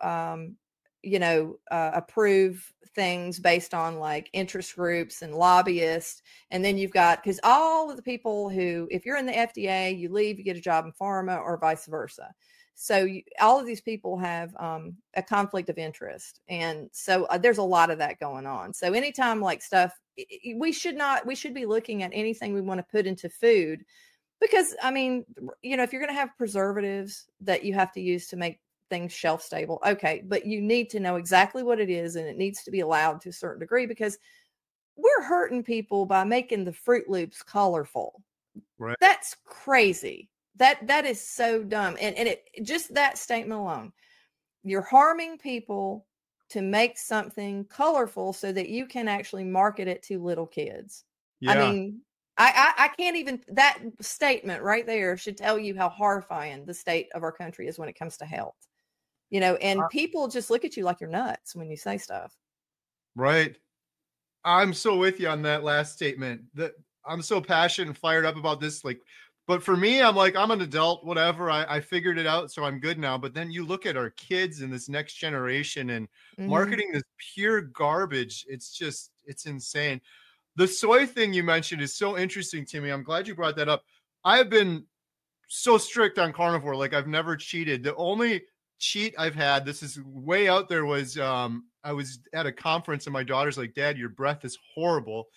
approve things based on like interest groups and lobbyists. And then you've got, because all of the people who, if you're in the FDA, you leave, you get a job in pharma, or vice versa. So all of these people have a conflict of interest. And so there's a lot of that going on. So anytime like stuff, we should be looking at anything we want to put into food, because I mean, you know, if you're going to have preservatives that you have to use to make things shelf stable, okay, but you need to know exactly what it is, and it needs to be allowed to a certain degree, because we're hurting people by making the Fruit Loops colorful. Right. That's crazy. That is so dumb. And it just that statement alone, you're harming people to make something colorful so that you can actually market it to little kids. Yeah. I mean, I can't even, that statement right there should tell you how horrifying the state of our country is when it comes to health. You know, and people just look at you like you're nuts when you say stuff. Right. I'm so with you on that last statement. That I'm so passionate and fired up about this. Like, but for me, I'm like, I'm an adult, whatever. I figured it out, so I'm good now. But then you look at our kids and this next generation and marketing this pure garbage. It's insane. The soy thing you mentioned is so interesting to me. I'm glad you brought that up. I have been so strict on carnivore. Like, I've never cheated. The only cheat I've had, this is way out there, was I was at a conference and my daughter's like, Dad, your breath is horrible.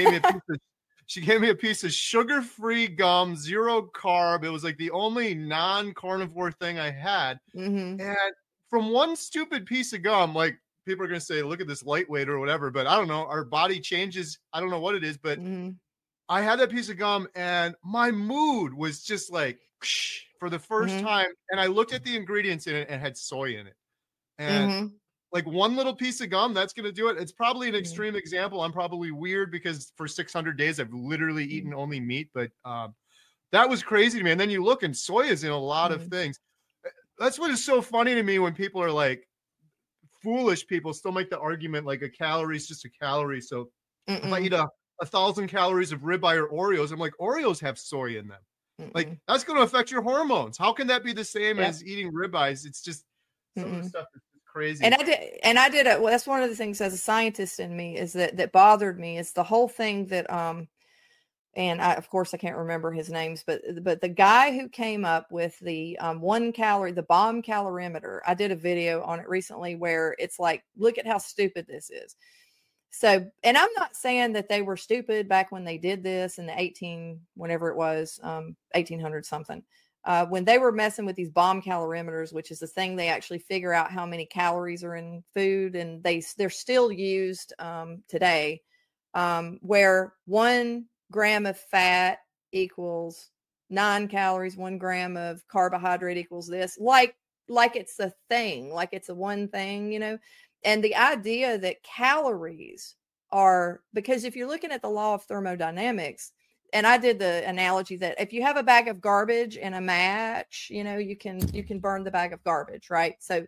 She gave me a piece of sugar-free gum, 0 carb. It was like the only non-carnivore thing I had. And from one stupid piece of gum, like, people are going to say, look at this lightweight or whatever, but I don't know. Our body changes. I don't know what it is, but I had that piece of gum and my mood was just like for the first time. And I looked at the ingredients in it and had soy in it. And like one little piece of gum, that's going to do it. It's probably an extreme example. I'm probably weird because for 600 days, I've literally eaten only meat, but that was crazy to me. And then you look and soy is in a lot of things. That's what is so funny to me when people are like, foolish people still make the argument like a calorie is just a calorie. So if I eat 1,000 calories of ribeye or Oreos, I'm like, Oreos have soy in them. Like that's going to affect your hormones. How can that be the same Yep. as eating ribeyes? It's just some of the stuff is crazy. And I did well, that's one of the things as a scientist in me is that bothered me is the whole thing that and I, of course I can't remember his names, but the guy who came up with the 1 calorie, the bomb calorimeter, I did a video on it recently where it's like, look at how stupid this is. So, and I'm not saying that they were stupid back when they did this in the whenever it was, 1800 something, when they were messing with these bomb calorimeters, which is the thing they actually figure out how many calories are in food, and they're still used today, where 1 gram of fat equals 9 calories, 1 gram of carbohydrate equals this, like it's a thing, like it's a one thing, you know. And the idea that calories are, because if you're looking at the law of thermodynamics, and I did the analogy that if you have a bag of garbage and a match, you know, you can burn the bag of garbage, right? So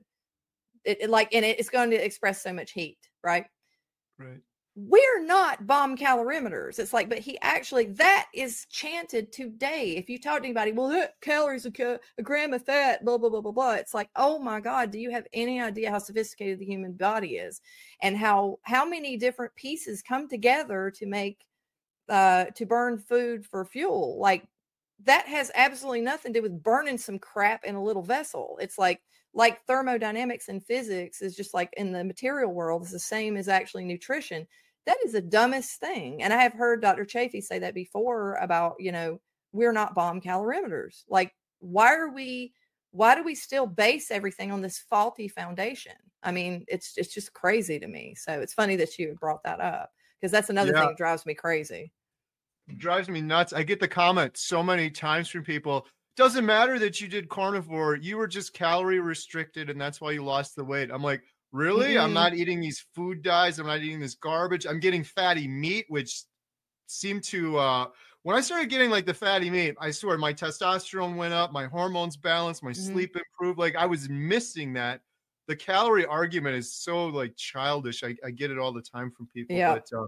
it's going to express so much heat, right? Right. We're not bomb calorimeters. It's like, but that is chanted today. If you talk to anybody, well, calories, a gram of fat, blah, blah, blah, blah, blah. It's like, oh my God, do you have any idea how sophisticated the human body is and how many different pieces come together to make, to burn food for fuel? Like that has absolutely nothing to do with burning some crap in a little vessel. It's like thermodynamics and physics is just like in the material world is the same as actually nutrition. That is the dumbest thing. And I have heard Dr. Chafee say that before about, you know, we're not bomb calorimeters. Like, why do we still base everything on this faulty foundation? I mean, it's just crazy to me. So it's funny that you brought that up because that's another thing that drives me crazy. It drives me nuts. I get the comment so many times from people. Doesn't matter that you did carnivore. You were just calorie restricted and that's why you lost the weight. I'm like, really? I'm not eating these food dyes. I'm not eating this garbage. I'm getting fatty meat, which seemed to, when I started getting like the fatty meat, I swear my testosterone went up, my hormones balanced, my sleep improved. Like I was missing that. The calorie argument is so like childish. I get it all the time from people. Yeah. But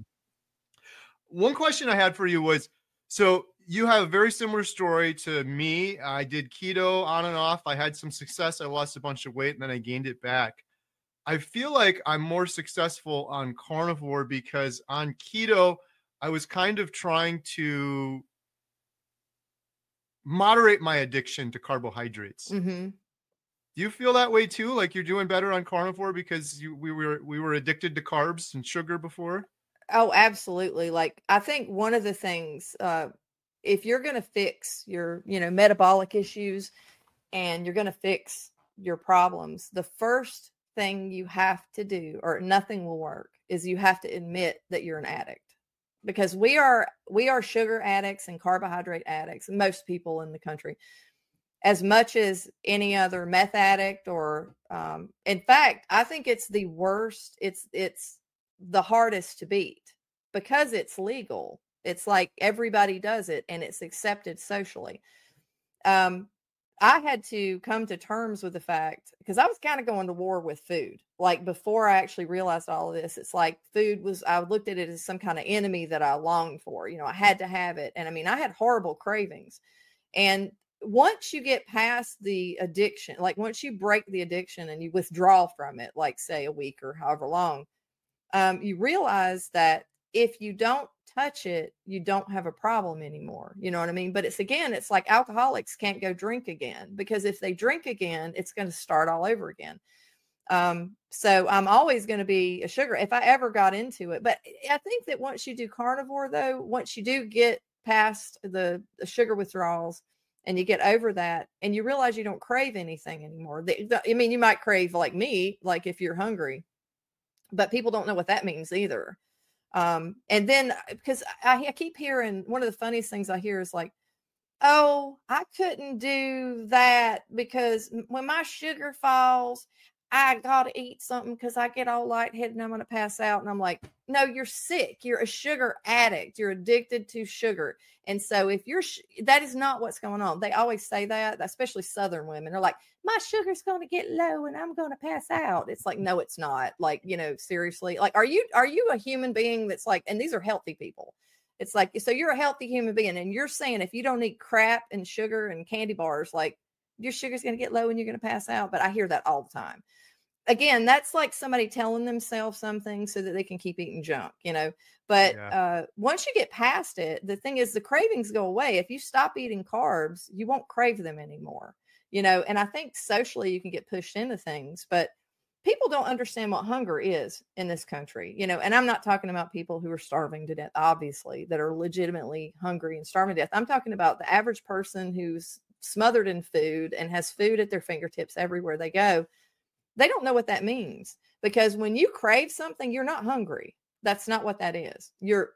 one question I had for you was, so you have a very similar story to me. I did keto on and off. I had some success. I lost a bunch of weight and then I gained it back. I feel like I'm more successful on carnivore because on keto, I was kind of trying to moderate my addiction to carbohydrates. Do you feel that way too? Like you're doing better on carnivore because we were addicted to carbs and sugar before? Oh, absolutely. Like I think one of the things, if you're going to fix your, you know, metabolic issues and you're going to fix your problems, the first thing you have to do, or nothing will work, is you have to admit that you're an addict, because we are sugar addicts and carbohydrate addicts, most people in the country, as much as any other meth addict or in fact, I think it's the worst. It's the hardest to beat because it's legal. It's like everybody does it and it's accepted socially. I had to come to terms with the fact, because I was kind of going to war with food. Like before I actually realized all of this, it's like food was, I looked at it as some kind of enemy that I longed for. You know, I had to have it. And I mean, I had horrible cravings. And once you get past the addiction, like once you break the addiction and you withdraw from it, like say a week or however long, you realize that if you don't touch it, you don't have a problem anymore. You know what I mean? But it's like alcoholics can't go drink again, because if they drink again, it's going to start all over again. So I'm always going to be a sugar if I ever got into it. But I think that once you do carnivore, though, once you do get past the sugar withdrawals and you get over that and you realize you don't crave anything anymore. I mean, you might crave like meat, like if you're hungry, but people don't know what that means either. And then because I keep hearing, one of the funniest things I hear is like, oh, I couldn't do that because when my sugar falls, I got to eat something because I get all lightheaded and I'm going to pass out. And I'm like, no, you're sick. You're a sugar addict. You're addicted to sugar. And so if that is not what's going on. They always say that, especially Southern women. They're like, my sugar's going to get low and I'm going to pass out. It's like, no, it's not. Like, you know, seriously, like, are you a human being that's like, and these are healthy people. It's like, so you're a healthy human being, and you're saying if you don't eat crap and sugar and candy bars, like your sugar's going to get low and you're going to pass out. But I hear that all the time. Again, that's like somebody telling themselves something so that they can keep eating junk, But once you get past it, the thing is the cravings go away. If you stop eating carbs, you won't crave them anymore, And I think socially you can get pushed into things, but people don't understand what hunger is in this country, And I'm not talking about people who are starving to death, obviously, that are legitimately hungry and starving to death. I'm talking about the average person who's smothered in food and has food at their fingertips everywhere they go. They don't know what that means, because when you crave something, you're not hungry. That's not what that is.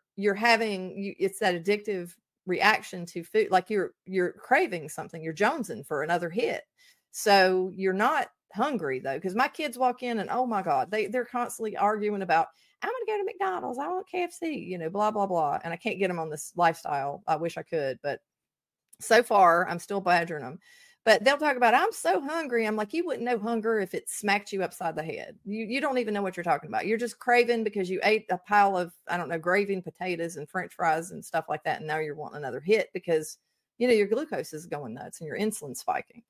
It's that addictive reaction to food. Like you're craving something, you're jonesing for another hit. So you're not hungry though. Cause my kids walk in and, oh my God, they're constantly arguing about, I'm going to go to McDonald's. I want KFC, blah, blah, blah. And I can't get them on this lifestyle. I wish I could, but so far I'm still badgering them. But they'll talk about, I'm so hungry. I'm like, you wouldn't know hunger if it smacked you upside the head. You don't even know what you're talking about. You're just craving because you ate a pile of, I don't know, gravy and potatoes and French fries and stuff like that. And now you're wanting another hit because, your glucose is going nuts and your insulin spiking.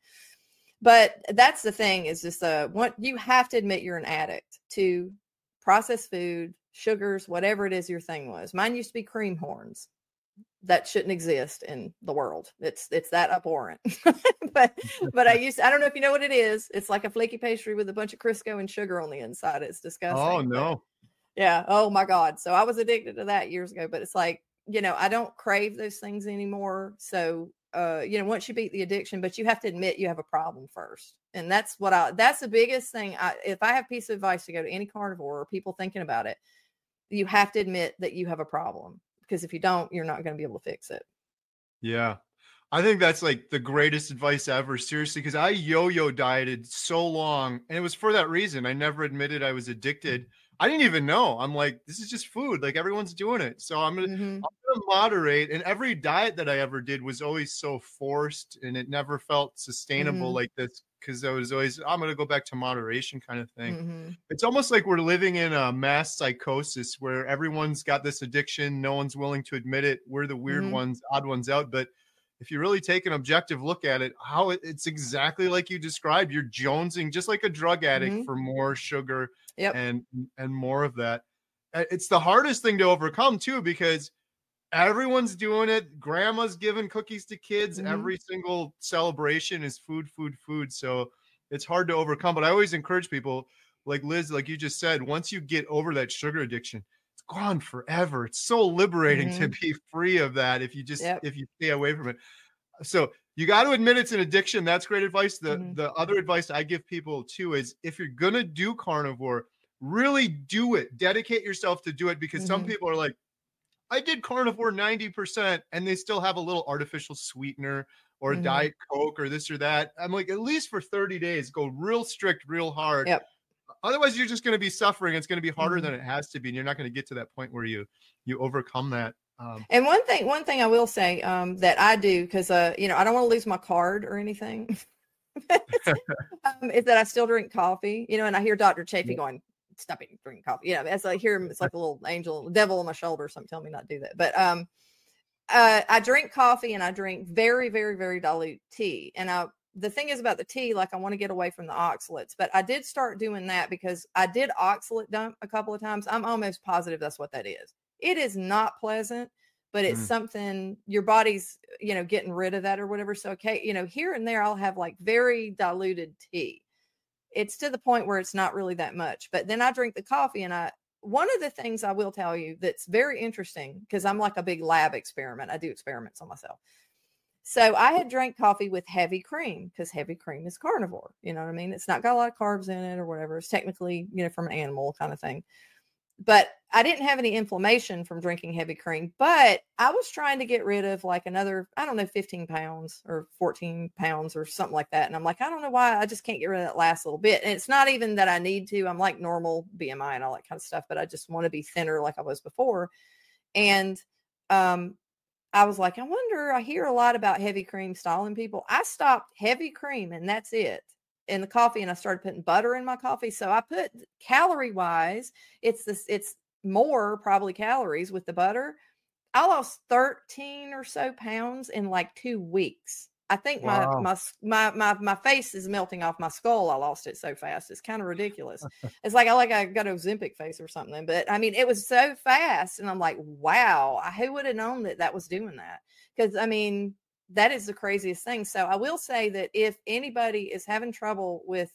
But that's the thing is just you have to admit you're an addict to processed food, sugars, whatever it is your thing was. Mine used to be cream horns. That shouldn't exist in the world. It's that abhorrent. but I don't know if you know what it is. It's like a flaky pastry with a bunch of Crisco and sugar on the inside. It's disgusting. Oh no. But, yeah. Oh my God. So I was addicted to that years ago, but it's like, I don't crave those things anymore. So, once you beat the addiction, but you have to admit you have a problem first. And that's the biggest thing. If I have a piece of advice to go to any carnivore or people thinking about it, you have to admit that you have a problem. Because if you don't, you're not going to be able to fix it. Yeah. I think that's like the greatest advice ever. Seriously, because I yo-yo dieted so long, and it was for that reason. I never admitted I was addicted. I didn't even know. I'm like, this is just food. Like everyone's doing it. So I'm gonna moderate. And every diet that I ever did was always so forced, and it never felt sustainable like this. Because I was always, I'm going to go back to moderation kind of thing. It's almost like we're living in a mass psychosis where everyone's got this addiction. No one's willing to admit it. We're the weird ones, odd ones out. But if you really take an objective look at it, it's exactly like you described. You're jonesing just like a drug addict for more sugar and more of that. It's the hardest thing to overcome too, because everyone's doing it. Grandma's giving cookies to kids. Every single celebration is food. So it's hard to overcome. But I always encourage people like Liz, like you just said, once you get over that sugar addiction, it's gone forever. It's so liberating to be free of that if you just if you stay away from it. So you got to admit it's an addiction. That's great advice. The other advice I give people too is if you're going to do carnivore, really do it. Dedicate yourself to do it, because some people are like, I did carnivore 90% and they still have a little artificial sweetener or Diet Coke or this or that. I'm like, at least for 30 days, go real strict, real hard. Otherwise, you're just going to be suffering. It's going to be harder than it has to be. And you're not going to get to that point where you overcome that. And one thing I will say that I do, because, I don't want to lose my card or anything, is that I still drink coffee, and I hear Dr. Chafee going, stop drinking coffee. As I hear him, it's like a little angel, devil on my shoulder or something telling me not to do that. But I drink coffee and I drink very, very, very dilute tea. And the thing is about the tea, like I want to get away from the oxalates, but I did start doing that because I did oxalate dump a couple of times. I'm almost positive that's what that is. It is not pleasant, but it's something your body's, getting rid of that or whatever. So, okay, here and there I'll have like very diluted tea. It's to the point where it's not really that much, but then I drink the coffee. And one of the things I will tell you that's very interesting, because I'm like a big lab experiment. I do experiments on myself. So I had drank coffee with heavy cream, because heavy cream is carnivore. You know what I mean? It's not got a lot of carbs in it or whatever. It's technically, from an animal kind of thing. But I didn't have any inflammation from drinking heavy cream, but I was trying to get rid of like another, 15 pounds or 14 pounds or something like that. And I'm like, I don't know why I just can't get rid of that last little bit. And it's not even that I need to. I'm like normal BMI and all that kind of stuff, but I just want to be thinner like I was before. And I was like, I hear a lot about heavy cream stalling people. I stopped heavy cream and that's it. In the coffee, and I started putting butter in my coffee. So I put calorie wise, it's more probably calories with the butter, I lost 13 or so pounds in like 2 weeks. I think my face is melting off my skull. I lost it so fast. It's kind of ridiculous. It's like I got Ozempic face or something. But I mean, it was so fast, and I'm like, wow, who would have known that was doing that? Because I mean, that is the craziest thing. So I will say that if anybody is having trouble with,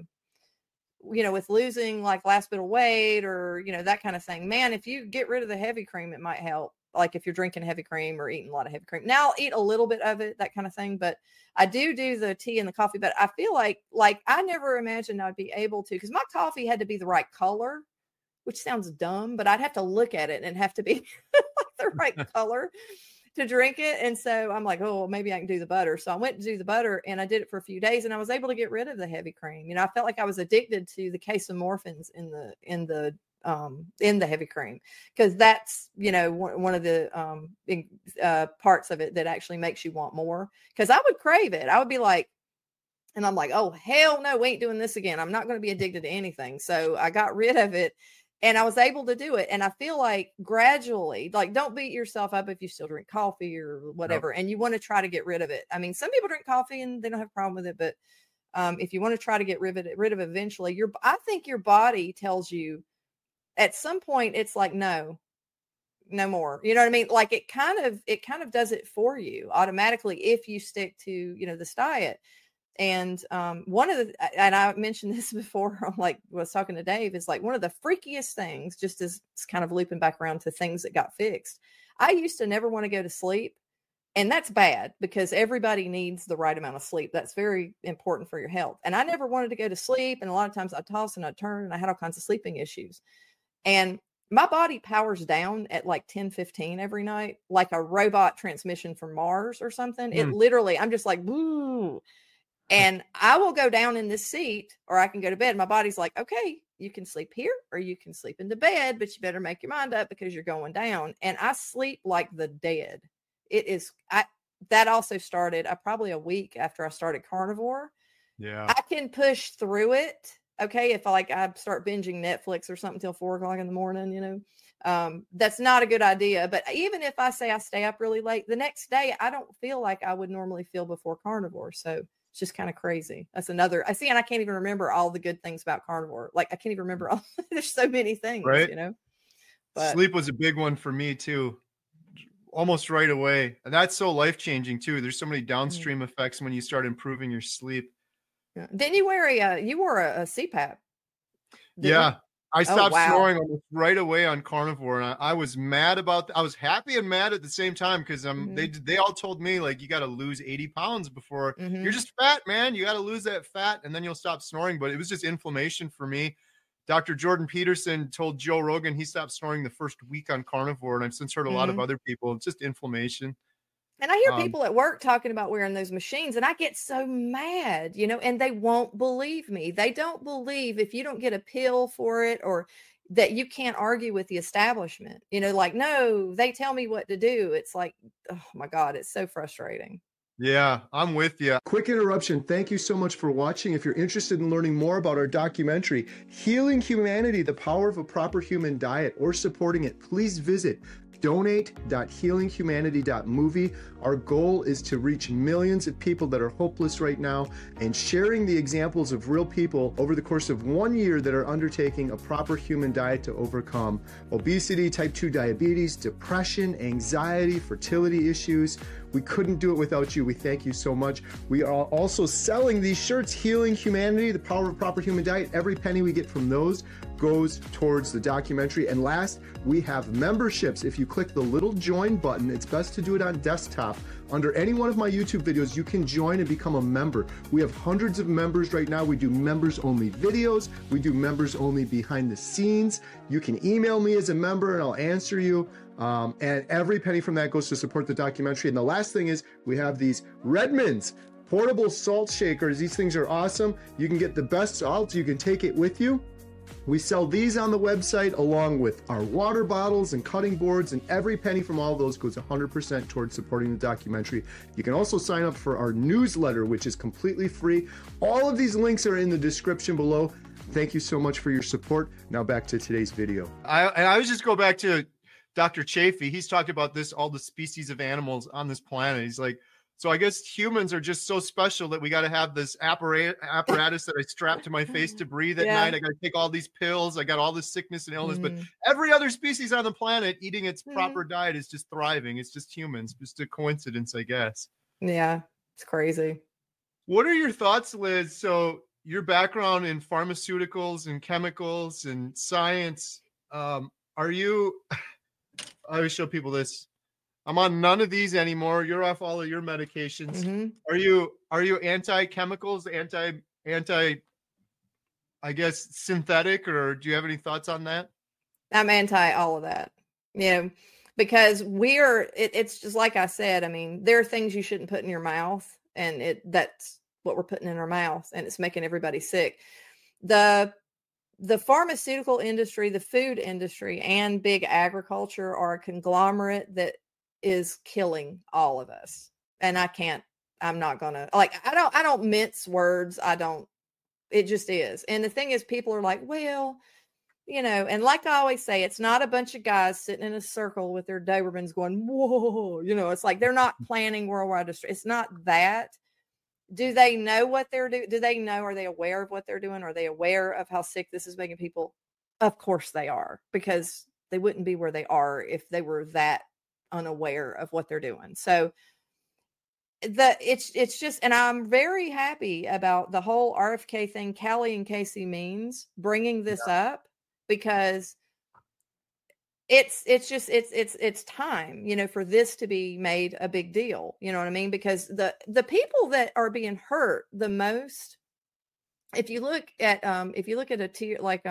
with losing like last bit of weight or that kind of thing, man, if you get rid of the heavy cream, it might help. Like if you're drinking heavy cream or eating a lot of heavy cream. Now I'll eat a little bit of it, that kind of thing. But I do the tea and the coffee. But I feel like I never imagined I'd be able to, because my coffee had to be the right color, which sounds dumb, but I'd have to look at it and have to be like the right color to drink it. And so I'm like, oh, maybe I can do the butter. So I went to do the butter, and I did it for a few days, and I was able to get rid of the heavy cream. I felt like I was addicted to the casomorphins in the heavy cream, because that's one of the parts of it that actually makes you want more, because I would crave it. I would be like, and I'm like, oh hell no, we ain't doing this again. I'm not going to be addicted to anything. So I got rid of it, and I was able to do it. And I feel like gradually, like, don't beat yourself up if you still drink coffee or whatever, and you want to try to get rid of it. I mean, some people drink coffee and they don't have a problem with it, but if you want to try to get rid of it eventually, I think your body tells you at some point, it's like, no more. You know what I mean? Like it kind of does it for you automatically if you stick to, this diet. And and I mentioned this before, was talking to Dave, is like one of the freakiest things, just as it's kind of looping back around to things that got fixed. I used to never want to go to sleep. And that's bad, because everybody needs the right amount of sleep. That's very important for your health. And I never wanted to go to sleep. And a lot of times I'd toss and I'd turn, and I had all kinds of sleeping issues. And my body powers down at like 10:15 every night, like a robot transmission from Mars or something. It literally, I'm just like, boo. And I will go down in this seat, or I can go to bed. My body's like, okay, you can sleep here or you can sleep in the bed, but you better make your mind up because you're going down. And I sleep like the dead. That also started probably a week after I started carnivore. Yeah. I can push through it. Okay, if I start binging Netflix or something till 4 o'clock in the morning, that's not a good idea. But even if I say I stay up really late, the next day I don't feel like I would normally feel before carnivore. So it's just kind of crazy. That's another. I see, and I can't even remember all the good things about carnivore. Like I can't even remember all. There's so many things, right? But sleep was a big one for me too. Almost right away, and that's so life changing too. There's so many downstream effects when you start improving your sleep. Yeah. Didn't you you wore a CPAP? Yeah. I stopped snoring almost right away on carnivore, and I was mad about I was happy and mad at the same time, because they all told me, like, you got to lose 80 pounds before you're just fat, man. You got to lose that fat and then you'll stop snoring. But it was just inflammation for me. Dr. Jordan Peterson told Joe Rogan he stopped snoring the first week on carnivore, and I've since heard a lot of other people. It's just inflammation. And I hear people at work talking about wearing those machines, and I get so mad, and they won't believe me. They don't believe if you don't get a pill for it, or that you can't argue with the establishment. Like, no, they tell me what to do. It's like, oh my God, it's so frustrating. Yeah, I'm with you. Quick interruption. Thank you so much for watching. If you're interested in learning more about our documentary, Healing Humanity, The Power of a Proper Human Diet, or supporting it, please visit donate.healinghumanity.movie. Our goal is to reach millions of people that are hopeless right now, and sharing the examples of real people over the course of 1 year that are undertaking a proper human diet to overcome obesity, type 2 diabetes, depression, anxiety, fertility issues. We couldn't do it without you. We thank you so much. We are also selling these shirts, Healing Humanity, The Power of a Proper Human Diet. Every penny we get from those goes towards the documentary. And last, we have memberships. If you click the little join button, it's best to do it on desktop. Under any one of my YouTube videos, you can join and become a member. We have hundreds of members right now. We do members only videos. We do members only behind the scenes. You can email me as a member and I'll answer you. And every penny from that goes to support the documentary. And the last thing is we have these Redmond's portable salt shakers. These things are awesome. You can get the best salt. You can take it with you. We sell these on the website along with our water bottles and cutting boards, and every penny from all of those goes 100% towards supporting the documentary. You can also sign up for our newsletter, which is completely free. All of these links are in the description below. Thank you so much for your support. Now back to today's video. I always just go back to Dr. Chafee, he's talked about this, all the species of animals on this planet. He's like, so I guess humans are just so special that we got to have this apparatus that I strap to my face to breathe at night. I got to take all these pills. I got all this sickness and illness, but every other species on the planet eating its proper diet is just thriving. It's just humans, just a coincidence, I guess. Yeah, it's crazy. What are your thoughts, Liz? So your background in pharmaceuticals and chemicals and science, are you, I always show people this. I'm on none of these anymore. You're off all of your medications. Are you anti-chemicals, anti, I guess, synthetic, or do you have any thoughts on that? I'm anti all of that, because it's just like I said, I mean, there are things you shouldn't put in your mouth, and that's what we're putting in our mouth, and it's making everybody sick. The pharmaceutical industry, the food industry, and big agriculture are a conglomerate that is killing all of us. And I'm not gonna, like, I don't mince words. It just is. And the thing is, people are like, well, and like I always say, it's not a bunch of guys sitting in a circle with their Dobermans going, whoa, it's like, they're not planning worldwide destruction. It's not that. Do they know what they're doing? Do they know? Are they aware of what they're doing? Are they aware of how sick this is making people? Of course they are, because they wouldn't be where they are if they were that unaware of what they're doing. So it's just, and I'm very happy about the whole RFK thing, Callie and Casey Means bringing this up, because it's time, for this to be made a big deal. You know what I mean? Because the people that are being hurt the most, if you look at a tier, like,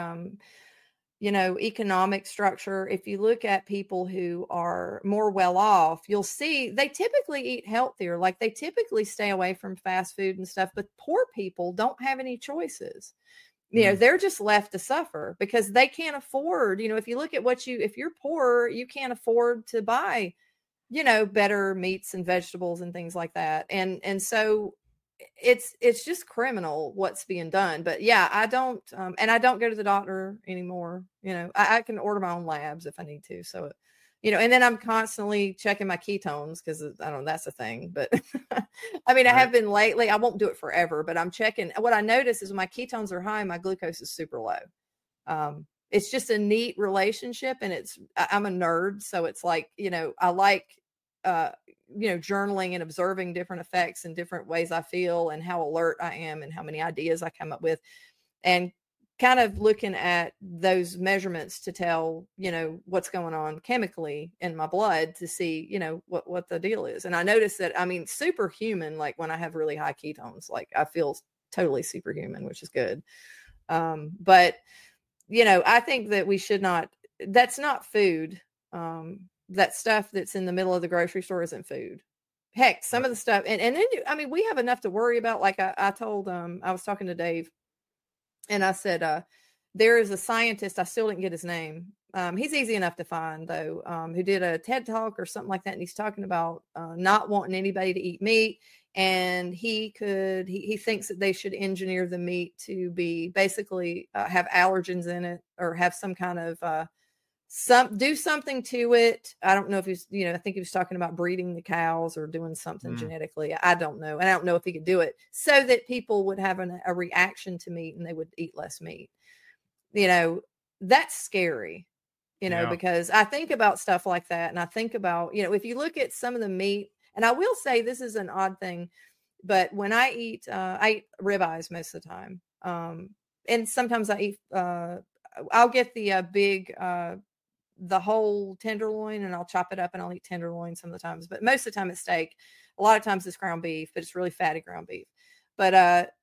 economic structure, if you look at people who are more well off, you'll see they typically eat healthier. Like, they typically stay away from fast food and stuff, but poor people don't have any choices. They're just left to suffer because they can't afford, if you look at if you're poor, you can't afford to buy, better meats and vegetables and things like that. And so it's just criminal what's being done. But yeah, I don't, and I don't go to the doctor anymore. I can order my own labs if I need to. So, and then I'm constantly checking my ketones, because I don't know, that's a thing. But I mean, I have been lately. I won't do it forever, but I'm checking. What I notice is when my ketones are high, my glucose is super low. It's just a neat relationship, and I'm a nerd, so it's like, I like journaling and observing different effects and different ways I feel and how alert I am and how many ideas I come up with, and kind of looking at those measurements to tell, what's going on chemically in my blood to see, what the deal is. And I noticed that, I mean, superhuman, like when I have really high ketones, like I feel totally superhuman, which is good. But, I think that we should not, that's not food. That stuff that's in the middle of the grocery store isn't food. Heck, some of the stuff, and then, I mean, we have enough to worry about. Like I told, I was talking to Dave, and I said, there is a scientist, I still didn't get his name. He's easy enough to find though, who did a TED talk or something like that. And he's talking about, not wanting anybody to eat meat. And he thinks that they should engineer the meat to be basically, have allergens in it, or have some kind of, do something to it. I don't know if he's, I think he was talking about breeding the cows or doing something genetically. I don't know. And I don't know if he could do it so that people would have a reaction to meat and they would eat less meat. That's scary, because I think about stuff like that. And I think about, if you look at some of the meat, and I will say this is an odd thing, but when I eat ribeyes most of the time. And sometimes I eat, I'll get the big, the whole tenderloin, and I'll chop it up and I'll eat tenderloin some of the times, but most of the time it's steak. A lot of times it's ground beef, but it's really fatty ground beef. But,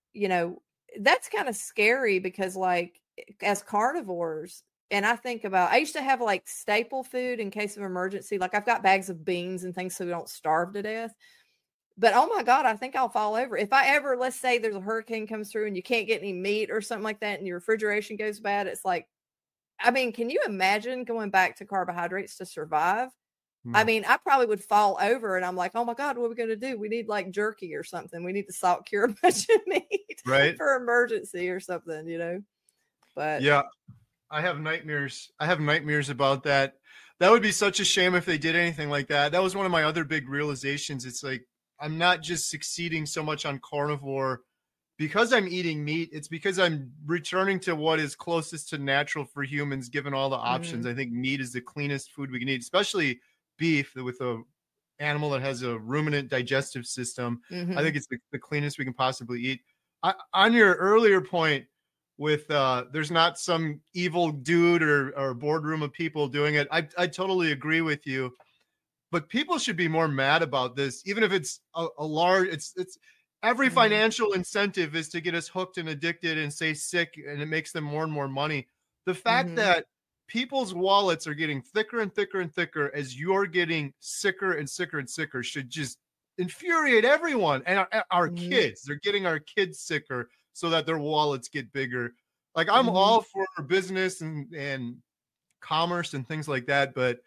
that's kind of scary because, like, as carnivores, and I think about, I used to have like staple food in case of emergency. Like I've got bags of beans and things so we don't starve to death. But oh my God, I think I'll fall over. If I ever, let's say there's a hurricane comes through and you can't get any meat or something like that and your refrigeration goes bad, it's like, I mean, can you imagine going back to carbohydrates to survive? I mean, I probably would fall over, and I'm like, oh my God, what are we going to do? We need like jerky or something. We need to salt cure a bunch of meat for emergency or something, But yeah, I have nightmares. I have nightmares about that. That would be such a shame if they did anything like that. That was one of my other big realizations. It's like, I'm not just succeeding so much on carnivore because I'm eating meat. It's because I'm returning to what is closest to natural for humans, given all the options. I think meat is the cleanest food we can eat, especially beef with a animal that has a ruminant digestive system. I think it's the cleanest we can possibly eat. On your earlier point with there's not some evil dude or a boardroom of people doing it, I totally agree with you. But people should be more mad about this, even if it's a large, it's every financial incentive is to get us hooked and addicted and stay sick, and it makes them more and more money. The fact that people's wallets are getting thicker and thicker and thicker as you're getting sicker and sicker and sicker should just infuriate everyone. And our kids, they're getting our kids sicker so that their wallets get bigger. Like, I'm all for business and commerce and things like that, but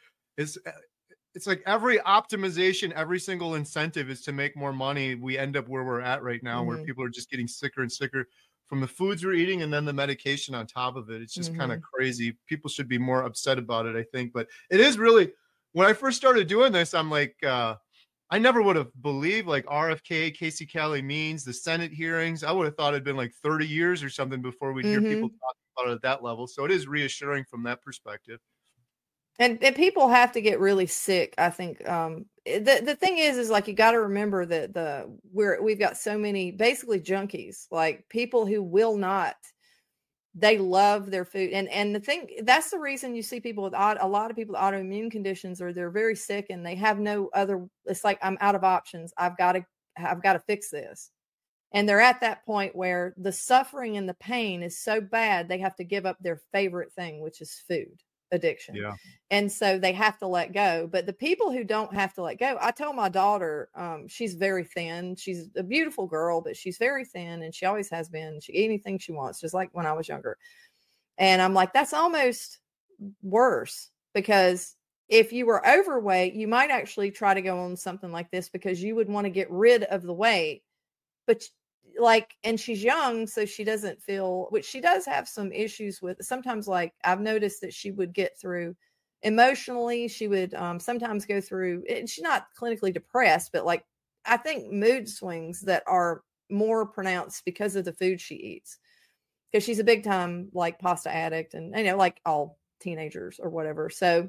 it's like every optimization, every single incentive is to make more money. We end up where we're at right now, where people are just getting sicker and sicker from the foods we're eating and then the medication on top of it. It's just kind of crazy. People should be more upset about it, I think. But it is really, when I first started doing this, I'm like, I never would have believed like RFK, Casey Cali means the Senate hearings. I would have thought it'd been like 30 years or something before we'd hear people talking about it at that level. So it is reassuring from that perspective. And people have to get really sick. I think the thing is like, you got to remember that we've got so many basically junkies, like people who will not, they love their food. And the thing, that's the reason you see people with a lot of people with autoimmune conditions, or they're very sick and they have no other, it's like, I'm out of options. I've got to fix this. And they're at that point where the suffering and the pain is so bad, they have to give up their favorite thing, which is food addiction. Yeah. And so they have to let go. But the people who don't have to let go, I tell my daughter, she's very thin. She's a beautiful girl, but she's very thin, and she always has been. She eats anything she wants, just like when I was younger. And I'm like, that's almost worse, because if you were overweight, you might actually try to go on something like this because you would want to get rid of the weight. But like, and she's young, so she doesn't feel, which she does have some issues with. Sometimes, like, I've noticed that she would get through emotionally. She would sometimes go through, and she's not clinically depressed, but like, I think mood swings that are more pronounced because of the food she eats, because she's a big time like pasta addict, and like all teenagers or whatever. So,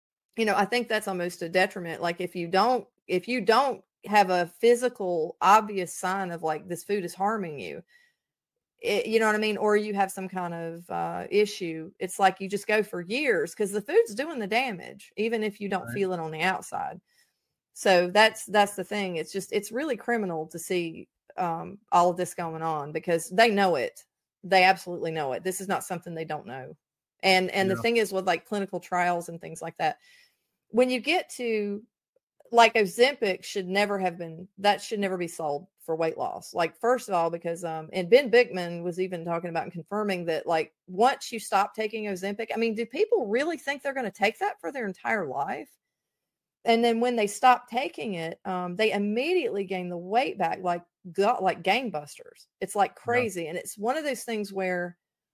I think that's almost a detriment. Like, if you don't have a physical obvious sign of like, this food is harming you, you know what I mean? Or you have some kind of issue. It's like, you just go for years because the food's doing the damage, even if you don't feel it on the outside. So that's the thing. It's just, it's really criminal to see all of this going on, because they know it. They absolutely know it. This is not something they don't know. And the thing is, with like clinical trials and things like that, when you get to like Ozempic should never be sold for weight loss. Like, first of all, because, and Ben Bickman was even talking about and confirming that, like, once you stop taking Ozempic, I mean, do people really think they're going to take that for their entire life? And then when they stop taking it, they immediately gain the weight back, like gangbusters. It's like crazy. Yeah. And it's one of those things where,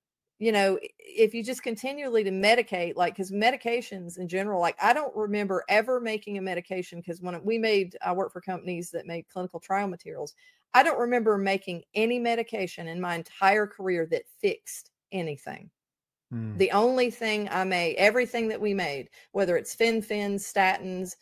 if you just continually to medicate, like, because medications in general, like, I don't remember ever making a medication, because when I worked for companies that made clinical trial materials, I don't remember making any medication in my entire career that fixed anything. The only thing everything that we made, whether it's fen-phens, statins,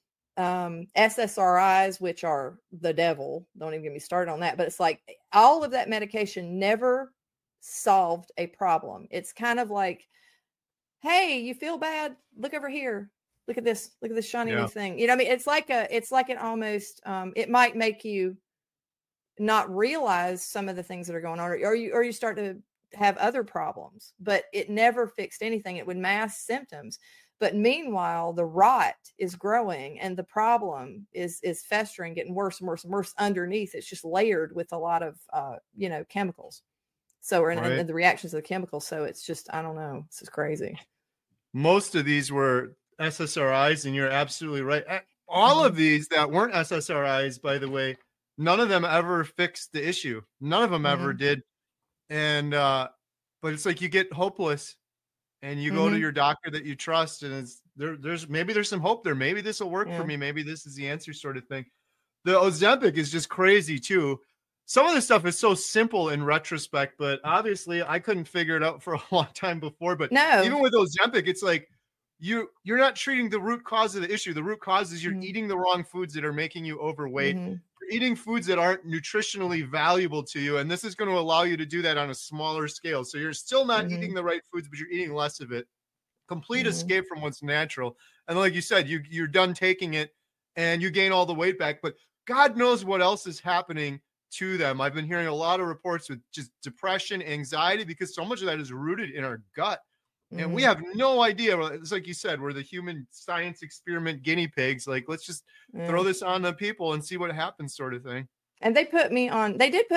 SSRIs, which are the devil, don't even get me started on that, but it's like all of that medication never solved a problem. It's kind of like, hey, you feel bad, look over here, look at this shiny new thing. I mean, it's like it almost it might make you not realize some of the things that are going on, or you start to have other problems, but it never fixed anything. It would mask symptoms, but meanwhile the rot is growing and the problem is festering, getting worse and worse and worse underneath. It's just layered with a lot of chemicals. So, and the reactions of the chemicals. So it's just, I don't know. This is crazy. Most of these were SSRIs, and you're absolutely right. All of these that weren't SSRIs, by the way, none of them ever fixed the issue. None of them ever did. And, but it's like, you get hopeless and you go to your doctor that you trust, and there's some hope there. Maybe this will work for me. Maybe this is the answer, sort of thing. The Ozempic is just crazy too. Some of this stuff is so simple in retrospect, but obviously I couldn't figure it out for a long time before. But even with Ozempic, it's like you're not treating the root cause of the issue. The root cause is you're eating the wrong foods that are making you overweight. You're eating foods that aren't nutritionally valuable to you, and this is going to allow you to do that on a smaller scale. So you're still not eating the right foods, but you're eating less of it. Complete escape from what's natural. And like you said, you're done taking it and you gain all the weight back, but God knows what else is happening to them. I've been hearing a lot of reports with just depression, anxiety, because so much of that is rooted in our gut. And we have no idea. It's like you said, we're the human science experiment guinea pigs. Like, let's just throw this on the people and see what happens, sort of thing. And they did put me on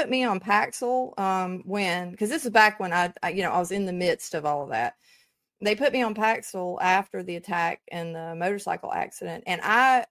Paxil because this is back when I was in the midst of all of that. They put me on Paxil after the attack and the motorcycle accident. And I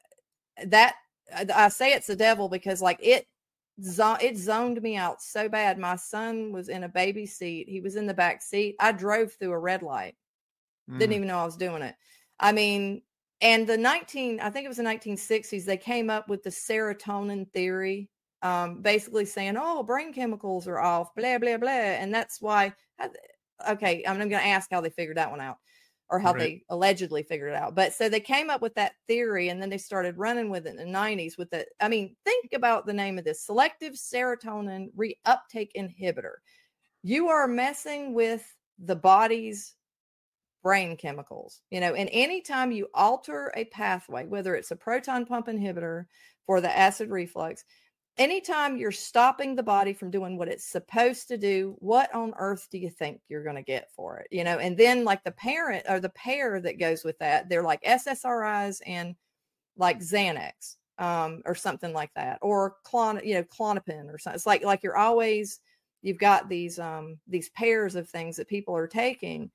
say it's the devil because like it zoned me out so bad. My son was in a baby seat. He was in the back seat. I drove through a red light. Didn't even know I was doing it. I mean, and I think it was the 1960s, they came up with the serotonin theory, basically saying, oh, brain chemicals are off, blah, blah, blah. And that's why, I'm going to ask how they figured that one out. Or how they allegedly figured it out. But so they came up with that theory and then they started running with it in the 90s with think about the name of this: selective serotonin reuptake inhibitor. You are messing with the body's brain chemicals, and anytime you alter a pathway, whether it's a proton pump inhibitor for the acid reflux, anytime you're stopping the body from doing what it's supposed to do, what on earth do you think you're going to get for it? And then like the parent or the pair that goes with that, they're like SSRIs and like Xanax, or something like that, or Klonopin or something. It's like you've got these pairs of things that people are taking.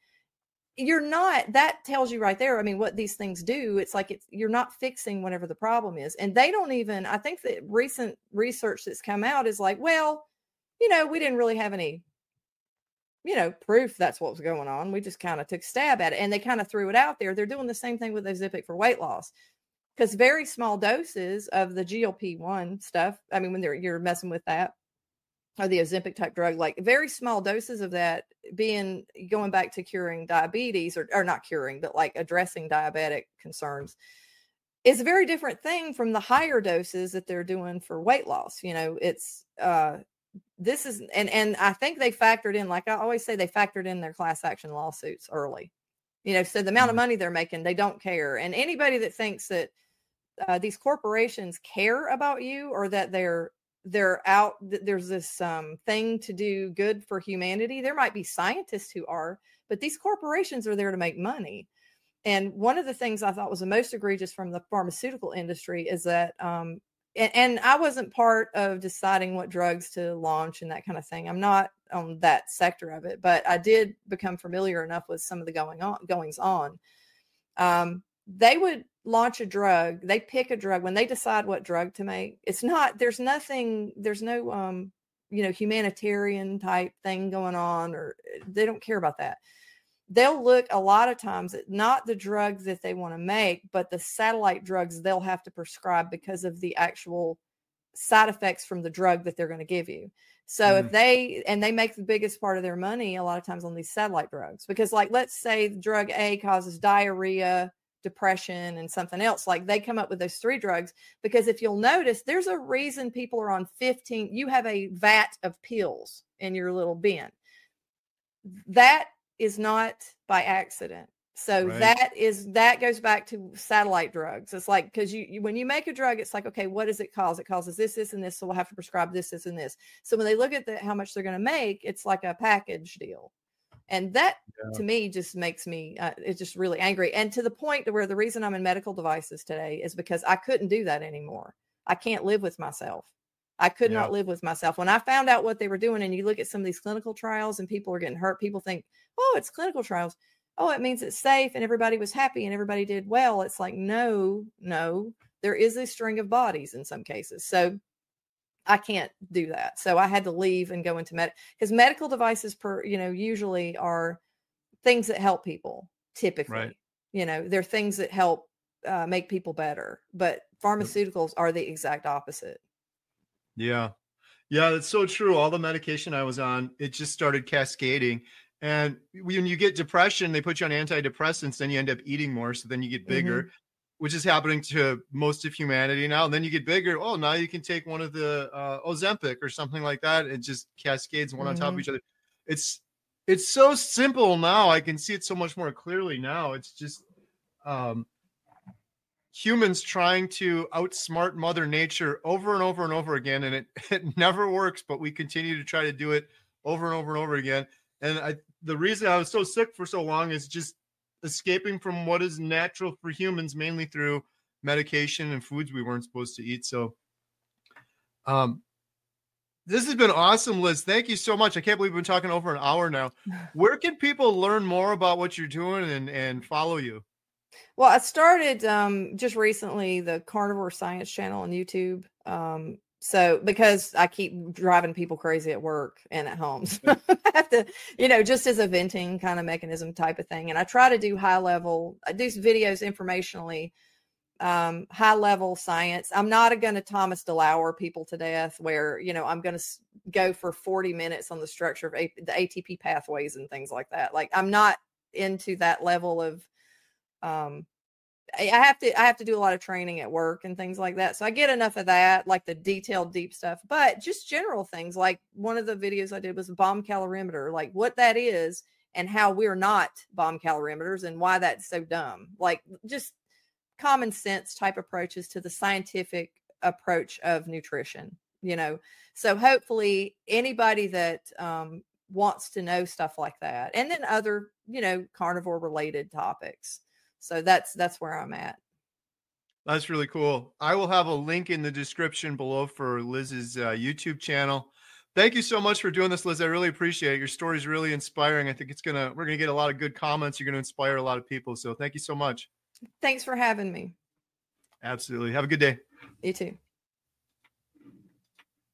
That tells you right there. I mean, what these things do, it's like you're not fixing whatever the problem is. And they don't even, I think that recent research that's come out is like, well, we didn't really have any, proof that's what was going on. We just kind of took a stab at it and they kind of threw it out there. They're doing the same thing with Ozempic for weight loss because very small doses of the GLP-1 stuff. I mean, when you're messing with that, or the Ozempic type drug, like very small doses of that going back to curing diabetes or not curing, but like addressing diabetic concerns is a very different thing from the higher doses that they're doing for weight loss. It's this is, and I think they factored in, like I always say, they factored in their class action lawsuits early, so the amount of money they're making, they don't care. And anybody that thinks that these corporations care about you or that they're out, there's this thing to do good for humanity. There might be scientists who are, but these corporations are there to make money. And one of the things I thought was the most egregious from the pharmaceutical industry is that, and I wasn't part of deciding what drugs to launch and that kind of thing. I'm not on that sector of it, but I did become familiar enough with some of the goings on. They would launch a drug, they pick a drug when they decide what drug to make. There's no humanitarian type thing going on, or they don't care about that. They'll look a lot of times at not the drugs that they want to make, but the satellite drugs they'll have to prescribe because of the actual side effects from the drug that they're going to give you. So if they make the biggest part of their money a lot of times on these satellite drugs, because like, let's say drug A causes diarrhea, depression, and something else, like they come up with those 3 drugs, because if you'll notice, there's a reason people are on 15. You have a vat of pills in your little bin. That is not by accident. So that goes back to satellite drugs. It's like, because you when you make a drug, it's like, okay, what does it cause? It causes this, this, and this. So we'll have to prescribe this, this, and this. So when they look at how much they're going to make, it's like a package deal. And that to me just makes me, it's just really angry. And to the point to where the reason I'm in medical devices today is because I couldn't do that anymore. I can't live with myself. I could not live with myself. When I found out what they were doing, and you look at some of these clinical trials and people are getting hurt, people think, oh, it's clinical trials. Oh, it means it's safe and everybody was happy and everybody did well. It's like, no, there is a string of bodies in some cases. So I can't do that. So I had to leave and go into because medical devices usually are things that help people typically. You know, they're things that help make people better, but pharmaceuticals are the exact opposite. Yeah. Yeah, that's so true. All the medication I was on, it just started cascading. And when you get depression, they put you on antidepressants, then you end up eating more. So then you get bigger, which is happening to most of humanity now. And then you get bigger. Oh, now you can take one of the Ozempic or something like that. It just cascades one on top of each other. It's so simple now. I can see it so much more clearly now. It's just humans trying to outsmart Mother Nature over and over and over again. And it never works, but we continue to try to do it over and over and over again. And the reason I was so sick for so long is just escaping from what is natural for humans, mainly through medication and foods we weren't supposed to eat. So this has been awesome, Liz. Thank you so much. I can't believe we've been talking over an hour now. Where can people learn more about what you're doing and follow you? Well, I started just recently the Carnivore Science channel on YouTube. So because I keep driving people crazy at work and at home, so I have to, just as a venting kind of mechanism type of thing. And I try to do I do videos informationally, high level science. I'm not going to Thomas DeLauer people to death where, I'm going to go for 40 minutes on the structure of the ATP pathways and things like that. Like I'm not into that level of, I have to do a lot of training at work and things like that. So I get enough of that, like the detailed deep stuff, but just general things. Like one of the videos I did was a bomb calorimeter, like what that is and how we're not bomb calorimeters and why that's so dumb. Like just common sense type approaches to the scientific approach of nutrition, So hopefully anybody that, wants to know stuff like that. And then other, carnivore related topics. So that's where I'm at. That's really cool. I will have a link in the description below for Liz's YouTube channel. Thank you so much for doing this, Liz. I really appreciate it. Your story is really inspiring. I think we're going to get a lot of good comments. You're going to inspire a lot of people. So thank you so much. Thanks for having me. Absolutely. Have a good day. You too.